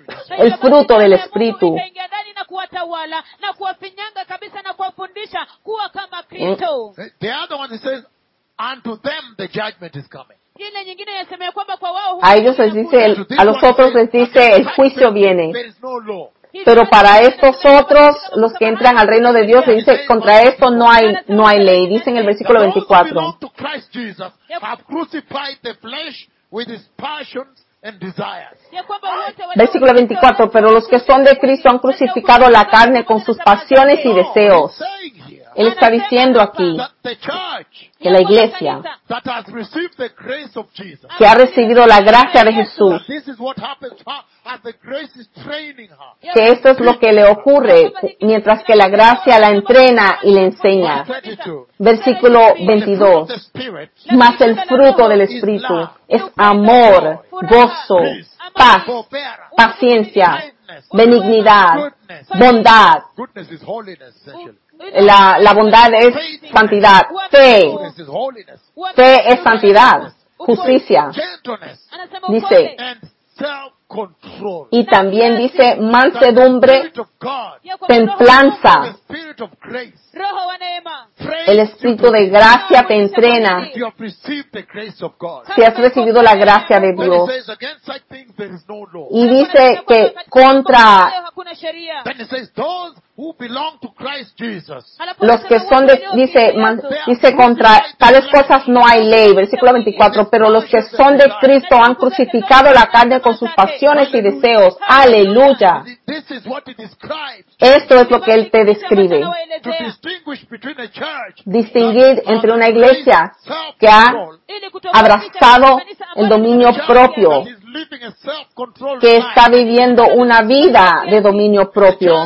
El fruto del Espíritu. ikaingia ndani na kuwatawala na kuwafinyanga kabisa na kuwafundisha kuwa kama Kristo. The other one, it says, unto them the judgment is coming. Ile nyingine yasemea kwamba kwa wao A ellos les dice, el- a los otros les dice, el juicio viene. There is no law. Pero para estos otros, los que entran al reino de Dios, le dice, contra esto no hay, no hay ley. Dice en el versículo Those who veinticuatro. belong to Christ Jesus have crucified the flesh with its passions and desires. ya kwamba wote wale Versículo veinticuatro, pero los que son de Cristo han crucificado la carne con sus pasiones y deseos. He's saying here Él está diciendo aquí that the church que la iglesia that has received the grace of Jesus, que ha recibido la gracia de Jesús, this is what happens to her as the grace is training her. que esto es lo que le ocurre mientras que la gracia la entrena y le enseña. Verse twenty-two. Versículo The fruit of veintidós. the Spirit Mas el fruto del Espíritu es amor, gozo, paz, forbearance, paciencia, benignidad, bondad. goodness is holiness, essentially. La, la bondad es santidad. Fe, Goodness is holiness. fe es santidad. Justicia. Gentleness anasema Dice, ukweli. and self-control. y también dice That the mansedumbre, Spirit of God, Ya kwamba Roho- the templanza. Spirit of grace, Roho wa neema trains El you Espíritu to- de gracia te entrena you have received the grace of God. si has recibido la gracia de Then it Dios. says, against such things there is no law. Y dice que contra hakuna sheria. Then it says, those who belong to Christ Jesus, Alafu los que anasema son de, wote dice, walio man- Kristo. dice contra tales cosas no hay ley, versículo veinticuatro, pero los que son de Cristo han crucificado la carne con sus pasiones y deseos. Aleluya. this is what it describes. Esto es lo que él te describe. To distinguish between a church Distinguir entre una iglesia que ha self-control, Ili kutofautisha abrazado kanisa ambalo el dominio limejaa propio, that is living a self-controlled que life. está viviendo una vida de dominio propio.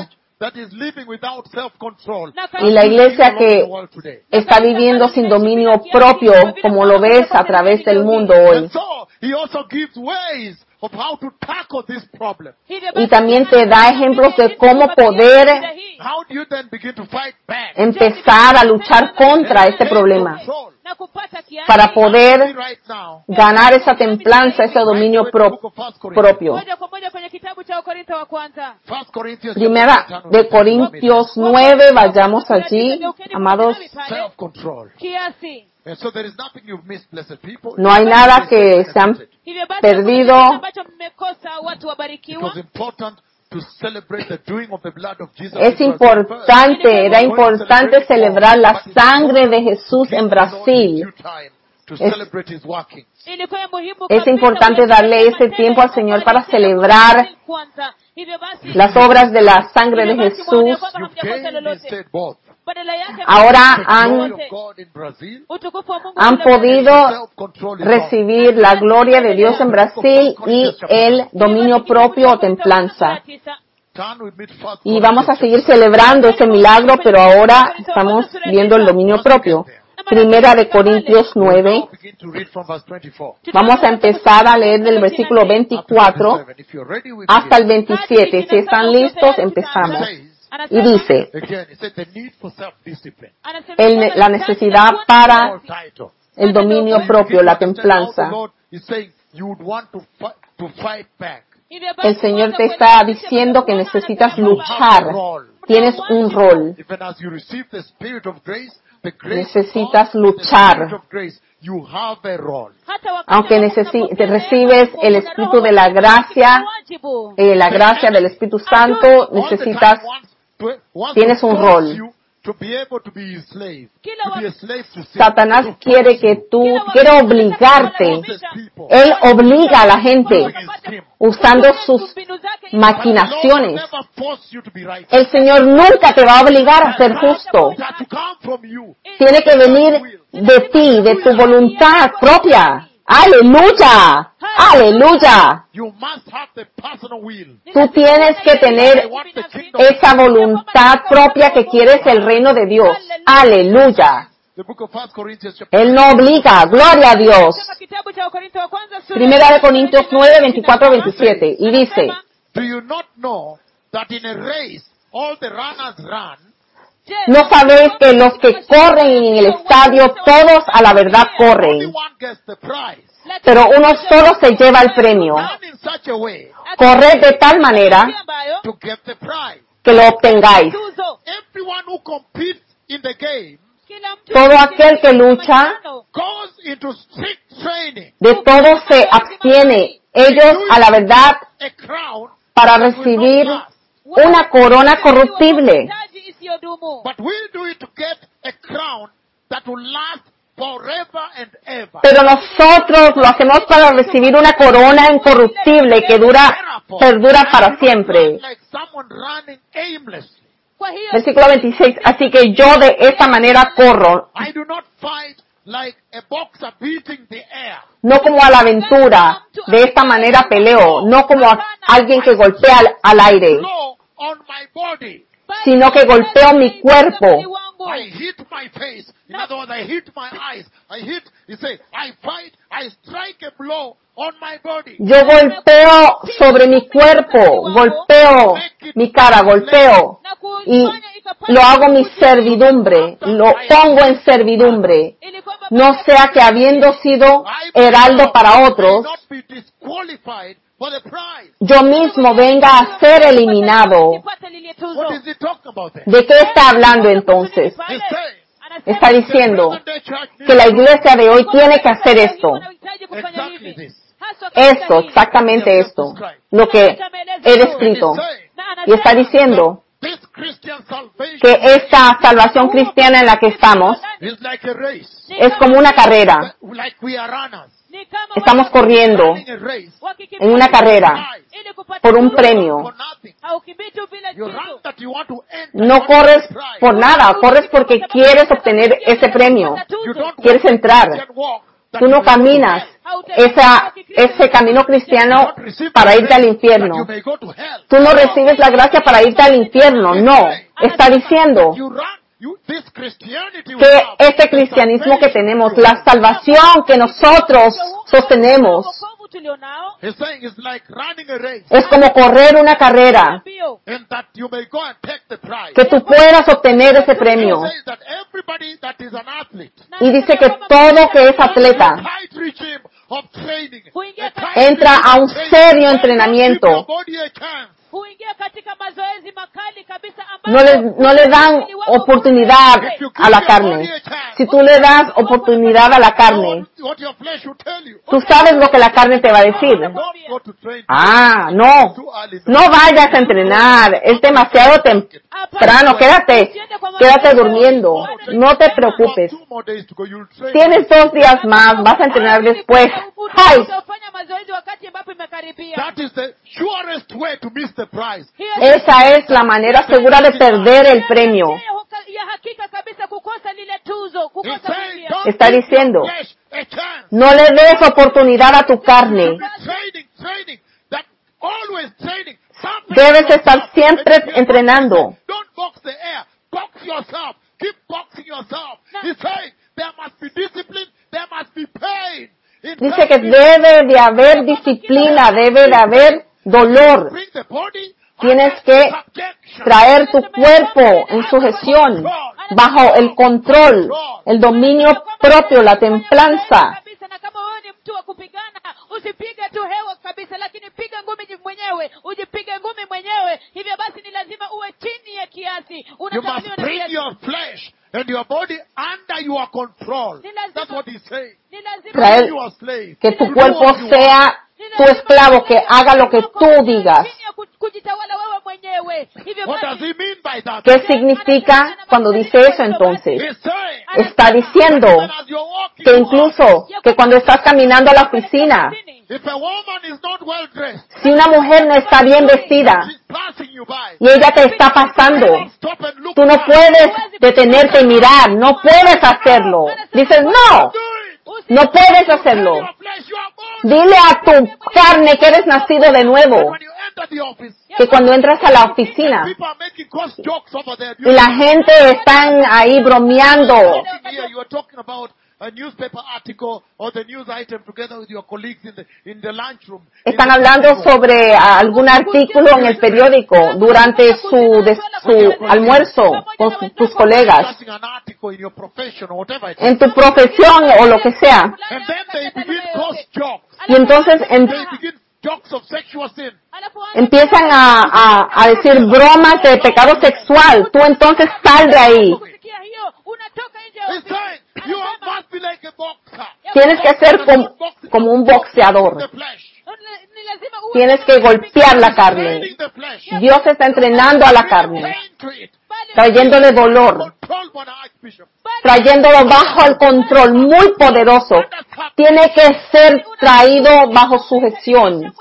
that is living without self-control. Y la iglesia que está viviendo sin dominio propio, como lo ves a través del mundo hoy. And so, he also gives ways of how to tackle this problem. Y también te da ejemplos de cómo poder How do you then begin to fight back? empezar a luchar contra este problema, para poder Right now, ganar esa templanza, ese dominio pro- propio. moja kwa moja kwenye kitabu cha Wakorintho wa kwanza. First Corinthians Primera de Corintios nueve, vayamos allí, amados. self-control. Kiasi. And so there is nothing you've missed, blessed people. No hay nada que se han Hivyo basi perdido. hakuna kitu ambacho mmekosa watu It wabarikiwa. was important to celebrate the doing of the blood of Jesus. Es importante, era importante celebrar la sangre de Jesús en Brasil. To Es- celebrate his working. Ilikuwa muhimu Es kabisa importante kuweza darle ese matendo tiempo al ya Señor Mungu para yalikuwa celebrar kwanza. Hivyo basi las obras de la sangre de hivyo basi muone Jesús. kwamba You hamjakosa gained lolote. instead both. Badala yake Ahora The han- glory of God in Brazil, utukufu wa Mungu han kule Brazil. podido self-control is gone. recibir la gloria de Dios en Brasil y el dominio propio o templanza. Turn with me to First Y vamos a Corinthians seguir celebrando ese milagro, pero ahora estamos viendo el dominio propio. Primera de Corintios nueve. Now begin to read from verse twenty-four. Vamos a empezar a leer del versículo veinticuatro If you're ready with hasta el me, veintisiete. Si están listos, empezamos. Y dice, again, it said the need for self-discipline. el- la necesidad para More title. el dominio propio, la templanza. The Lord is saying you would want to fight, to fight back. El Señor te está diciendo que necesitas luchar. Tienes un rol. Even as you receive the spirit of grace, the grace Necesitas of God, luchar. the spirit of grace, you have a role. Aunque necesi- te recibes el Espíritu de la gracia, eh, la gracia del Espíritu Santo, All the necesitas, time wants to- wants tienes to un force rol. you to be able to be his slave, to be a slave to sin, Satanás to quiere force que you. tú, quiere obligarte. Forces people. Él obliga a la gente Using his scheme. usando sus But the Lord maquinaciones. will never force you to be right. El Señor nunca te va a obligar a ser justo. It has to come from you. Tiene que venir de ti, de tu voluntad propia. Aleluya, aleluya. You must have the personal will. Tú tienes que tener esa voluntad propia que quieres el reino de Dios. Aleluya. The book of First Corinthians chapter Él no obliga, gloria a Dios. Primera de Corintios nueve, veinticuatro, veintisiete. Y dice, Do you not know that in a race all the runners run, ¿no sabéis que los que corren en el estadio, todos a la verdad only corren? one gets the prize? Pero uno solo se lleva el premio. Run in such a way Corred de tal manera to get the prize. que lo obtengáis. Everyone who competes in the game Todo aquel que lucha, goes into strict training. de todo se abstiene. Ellos a la verdad A crown para that will not recibir last. una corona corruptible. But we'll do it to get a crown that will last forever and ever. Pero nosotros lo hacemos para recibir una corona incorruptible que dura, perdura para siempre. Like someone running aimlessly. Versículo veintiséis. Así que yo de esta manera corro, I do not fight like a boxer beating the air. no como a la aventura. De esta manera peleo, no como a alguien que golpea al, al aire, Blow on my body. sino que golpeo mi cuerpo. I hit my face. In other words, I hit my eyes. I hit, you say, I fight, I strike a blow on my body. Yo golpeo sobre mi cuerpo, golpeo mi cara, golpeo y lo hago mi servidumbre, lo pongo en servidumbre. No sea que habiendo sido heraldo para otros, not be disqualified for the prize. yo mismo venga a ser eliminado. What is he talking about there? ¿De qué está hablando entonces? He's saying Está diciendo present-day church needs que la iglesia de hoy tiene que hacer esto. exactly this. Esto, exactamente esto, lo que he descrito. Y está diciendo This Christian salvation que esta salvación cristiana en la que estamos is like a race. es como una carrera. Like we are runners. Estamos corriendo Running a race en una carrera por un premio. for nothing. You run that you want to enter. No corres por nada, corres porque quieres obtener ese premio. You don't Quieres walk entrar. Christian walk that Tú no you want to caminas esa, ese camino cristiano para irte al infierno. Tú no recibes la gracia para irte al infierno. No. Está diciendo que este cristianismo que tenemos, la salvación que nosotros sostenemos, es como correr una carrera, que tú puedas obtener ese premio. Y dice que todo que es atleta entra a un serio entrenamiento. No le, no le dan oportunidad a la carne. Si tú le das oportunidad a la carne, tú sabes lo que la carne te va a decir. Ah, no, no vayas a entrenar, es demasiado temprano, quédate, quédate durmiendo, no te preocupes. Tienes dos días más, vas a entrenar después. ¡Ay! Esa es la manera segura de perder el premio. Está diciendo, no le des oportunidad a tu carne. Debes estar siempre entrenando. Dice que debe de haber disciplina, debe de haber dolor. Tienes que traer tu cuerpo en sujeción, bajo el control, el dominio propio, la templanza. You must bring your flesh and your body under your control. That's what he's saying. Traer que tu cuerpo sea tu esclavo, que haga lo que tú digas. What does he mean by that? ¿Qué significa cuando dice eso entonces? He's saying Está diciendo as you're walking, que incluso que cuando estás caminando a la oficina, if a woman is not well dressed, si una mujer no está bien vestida she's passing you by. y ella te está pasando, Stop and look. tú no puedes detenerte y mirar, no puedes hacerlo. Dices, no, no puedes hacerlo. Your flesh, you are born. Dile a tu carne que eres nacido de nuevo, When you enter the office, que cuando entras a la oficina people are making cross jokes over there. y la gente están ahí bromeando, Here you are talking about a newspaper article or the news item together with your colleagues in the in the lunchroom. están hablando sobre ah, algún artículo en el periódico durante su, de, su almuerzo con su- tus colegas, Discussing an article in your profession or whatever it is. en tu profesión o lo que sea. And then they begin cross jokes. Y entonces en- They begin jokes of sexual sin. empiezan a, a, a decir bromas de pecado sexual. Tú entonces sal de ahí. He's saying you must be like a boxer. Tienes que ser como, como un boxeador. The flesh. Tienes que golpear la carne. Training the flesh. Dios está entrenando a la carne, Pain to it. trayéndole dolor, Control one archbishop. trayéndolo bajo el control muy poderoso. Tiene que ser traído bajo sujeción.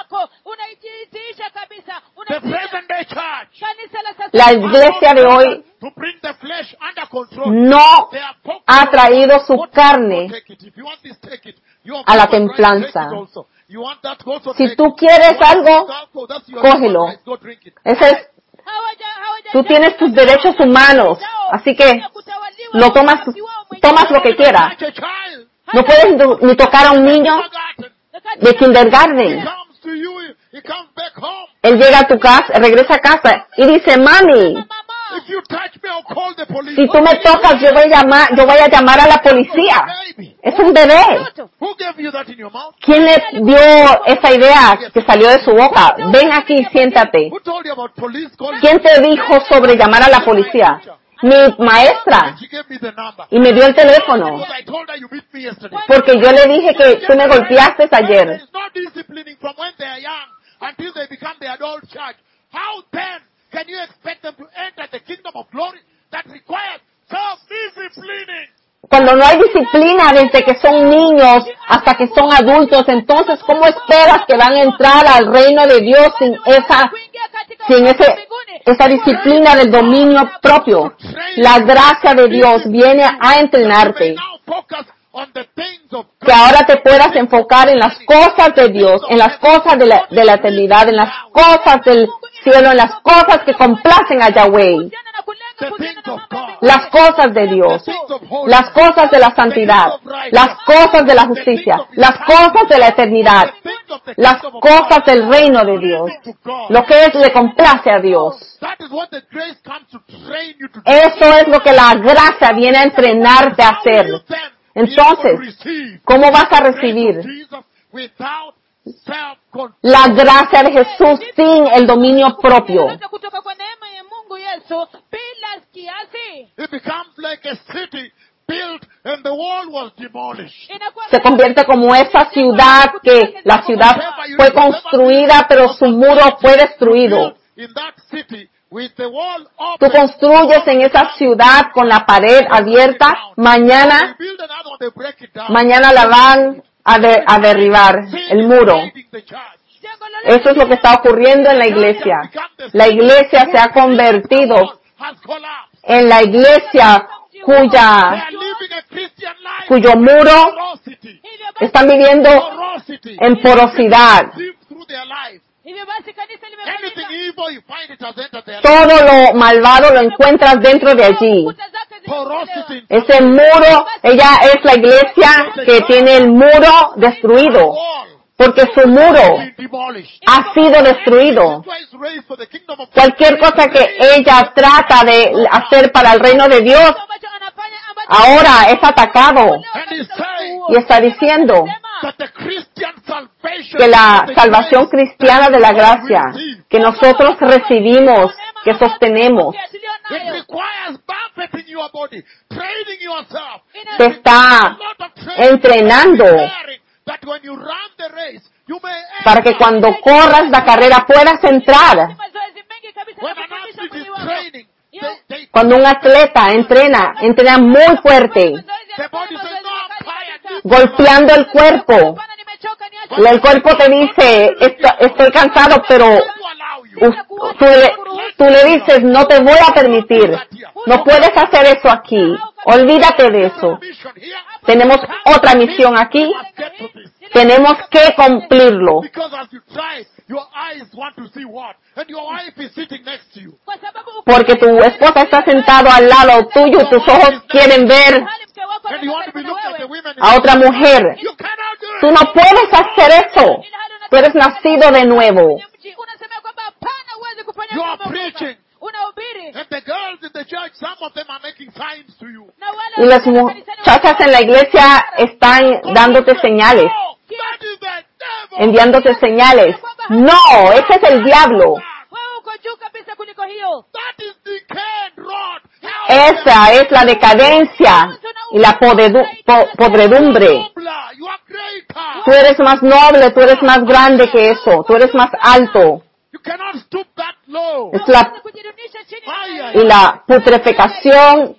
The present day church La iglesia de hoy to bring the flesh under control. no They are focused ha on traído su what- carne take it. If you want this, take it. You have a la right, take it templanza. also. You want that, also Si take tú it. quieres You want algo, this alcohol, that's your cógelo. right. Go drink it. Ese es, tú tienes tus derechos humanos, así que lo tomas, tomas lo que quieras. Like a child. No puedes do- ni tocar a un niño Kindergarten. de He kindergarten. comes to you, he comes back home. Él llega a tu casa, regresa a casa y dice, mami, If you touch me, I'll call the police. si tú me tocas, yo voy a llamar, yo voy a llamar a la policía. Baby. Es un bebé. Who gave you that in your mouth? ¿Quién le dio esa idea que salió de su boca? Ven aquí, siéntate. Who told you about police calling? ¿Quién te dijo sobre llamar a la policía? Mi maestra. She gave me the number. Y me dio el teléfono. Because I told her you beat me yesterday. Porque yo le dije que tú me golpeaste ayer. There's no disciplining from when they are young until they become the adult church. How then can you expect them to enter the kingdom of glory that requires self-disciplining? Cuando no hay disciplina desde que son niños hasta que son adultos, entonces ¿cómo esperas que van a entrar al reino de Dios sin esa, sin ese, esa disciplina del dominio propio? La gracia de Dios viene a entrenarte. Now focus on the things of que ahora te puedas enfocar en las cosas de Dios, en las cosas de la, de la eternidad, en las cosas del cielo, en las cosas que complacen a Yahweh, the things of God. las cosas de Dios, las cosas de la santidad, las cosas de la justicia, las cosas de la eternidad, las cosas del reino de Dios, lo que es le complace a Dios. That is what the grace comes to train you to do. Eso es lo que la gracia viene a entrenarte a hacer. Entonces, ¿cómo vas a recibir without self-control? la gracia de Jesús sin el dominio propio? kutoka kwa neema ya Mungu Yesu bila kiasi. It becomes like a city built and the wall was demolished. Inakuwa Se convierte como esa ciudad que la ciudad fue construida, pero su muro fue destruido. In that city with the wall Tú open. construyes en esa ciudad con la pared abierta, mañana, They build another one, they break it down. mañana la van a, de- a derribar, el muro. The church. Eso es lo que está ocurriendo en la iglesia. La iglesia se ha convertido Has collapsed. en la iglesia They cuya, are living a Christian life. cuyo muro Porosity. están viviendo Porosity. en porosidad. Live through their life. hivyo basi kanisa Anything limefanyika evil, you find it has entered their life. Todo lo malvado lo encuentras dentro de allí. kuta zake zimetolewa. Porosity. Ese muro, ella es la iglesia que tiene el muro destruido, Wall. porque su muro Been demolished. ha sido destruido. Twice raised for the kingdom of Cualquier cosa que ella trata de hacer para el reino de Dios, ambacho anafanya ambacho ahora es atacado. And he's saying Y está diciendo that the Christian salvation que la of the salvación grace cristiana de la gracia que nosotros recibimos, que sostenemos, It requires buffeting your body, training yourself. te está A lot of training, entrenando preparing that when you run the race, you may para que enter. cuando corras la carrera puedas entrar. mazoezi mengi kabisa When na an kufundisha athlete is mwili wako. training, they, they, Cuando un atleta entrena, entrena muy fuerte, the body says, no, I'm tired. golpeando el cuerpo. Hapana, nimechoka, niache. El cuerpo te dice, "Esto- estoy cansado, pero To allow you. u- tú le, tú le dices, no te voy a permitir. No puedes hacer eso aquí. Olvídate de eso. Mission here, Tenemos otra misión aquí. must get to this. Tenemos que cumplirlo. Because as you try, your eyes want to see what? And your wife is sitting next to you. Kwa sababu Porque tu esposa está sentado al lado tuyo y tus ojos quieren ver hali mke wako And you want to be anataka looking at the wewe. women. a otra mujer. You cannot do Tú it. no puedes hacer eso. Tú eres nacido de nuevo. Unasema kwamba hapana, huwezi kufanya You are mambo preaching. unahubiri And the girls in the church, some of them are making signs to you. na wale Y las wanaenda kanisani muchachas en la iglesia están dándote señales, No, that is the devil. enviándote señales. No, ese es el diablo. wewe uko juu kabisa kuliko hiyo. That is decayed rod. How Esa es la decadencia y la podedu- po- podredumbre. nobler. You are greater. Tú eres más noble, tú eres más grande que eso, tú eres más alto. You cannot stoop that low. Es la, Huwezi kujirudisha chini Ay, ay, y la putrefacción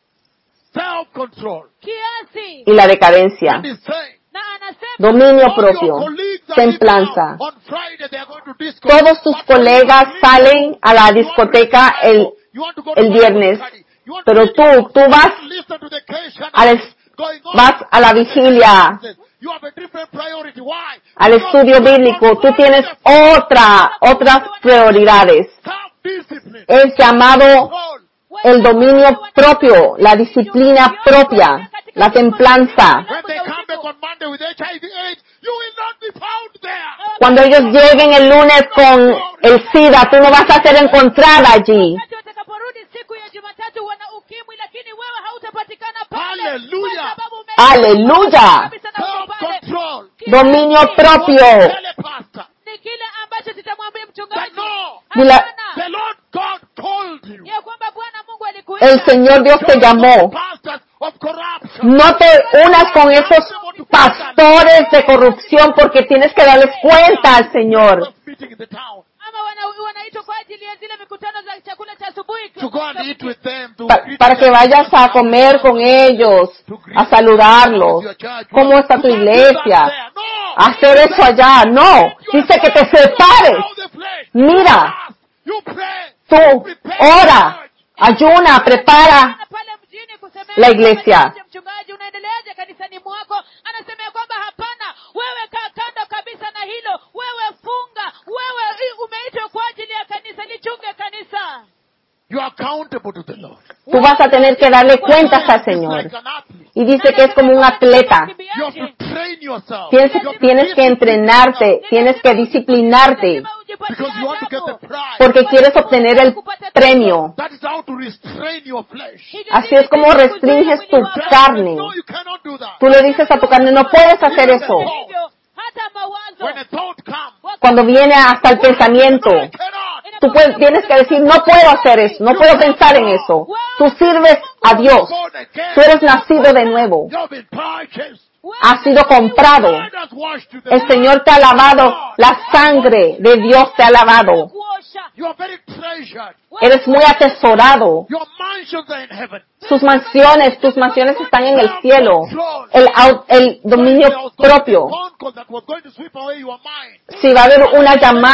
Self-control. kiasi. y la decadencia. And he's saying, Na anasema Dominio all propio, your colleagues are templanza. leaving now. On Friday they are going to disco. Todos tus But when colegas you leave, salen a la you want to discoteca read the el, Bible. You want to go to el Bible viernes, study. You want to pero read tú, the Bible. tú vas Listen to the Christian al, going on. vas a la vigilia, You have a different priority. Why? al Because estudio you are bíblico, tú controlling tienes yourself. otra, otras prioridades. Self-discipline. Es llamado Control. el dominio propio, la disciplina propia, la templanza. When they come back on Monday with H I V AIDS, you will not be found there. Cuando ellos lleguen el lunes con el SIDA, tú no vas a ser encontrada allí. wakati watakaporudi siku ya Jumatatu wana ukimwi, lakini wewe hautapatikana pale. Hallelujah. Kwa sababu ume- Aleluya. kabisa na uko pale. Self-control. Dominio propio. Tell a pastor Ni kile ambacho sitamwambia that mchungaji. no, Dile- Hapana. the Lord God told you. Ya kwamba Bwana Mungu alikuita. El Señor Dios te llamó. Pastors of corruption. No te unas con esos pastores de corrupción porque tienes que darles cuenta al Señor. Meeting in the town. Ama wana- wanaitwa kwa ajili ya zile mikutano za chakula cha asubuhi. To go and eat with them. To Pa- greet para que them. vayas a comer con ellos, a saludarlos. ¿Cómo está tu iglesia? Hacer eso allá. No. Dice que te separes. Mira. You pray. Tú ora, ayuna, prepara Pale mjini la iglesia. Mchungaji, unaendeleaje kanisani mwako? Anasema ya kwamba hapana, wewe kaa kando kabisa na hilo. Wewe funga, wewe umeitwa kwa ajili ya kanisa, lichunge kanisa. You are accountable to the Lord. Tú vas a tener que darle cuentas al Señor. Y dice que es como un atleta. You have to train yourself. Tienes, tienes que entrenarte, tienes que disciplinarte, Because you want to get the prize. porque quieres obtener el premio. That is how to restrain your flesh. Así es como restringes tu carne. No, you cannot do that. Tú le dices a tu carne, no puedes hacer eso. Hata mawazo. When a thought comes, Cuando viene hasta el pensamiento, I cannot. tú puedes, tienes que decir, no puedo hacer eso, no puedo pensar en eso. Tú sirves a Dios. Born again. Tú eres nacido de nuevo. You have been purchased. Has sido comprado. God has washed you. El Señor te ha lavado. La sangre de Dios te ha lavado. Kuosha. You are very treasured. Eres muy atesorado. Your mansions are in heaven. Sus mansiones, tus mansiones están en el cielo. El, au- el dominio propio. Phone call that was going to sweep away your mind. Si va a haber una llamada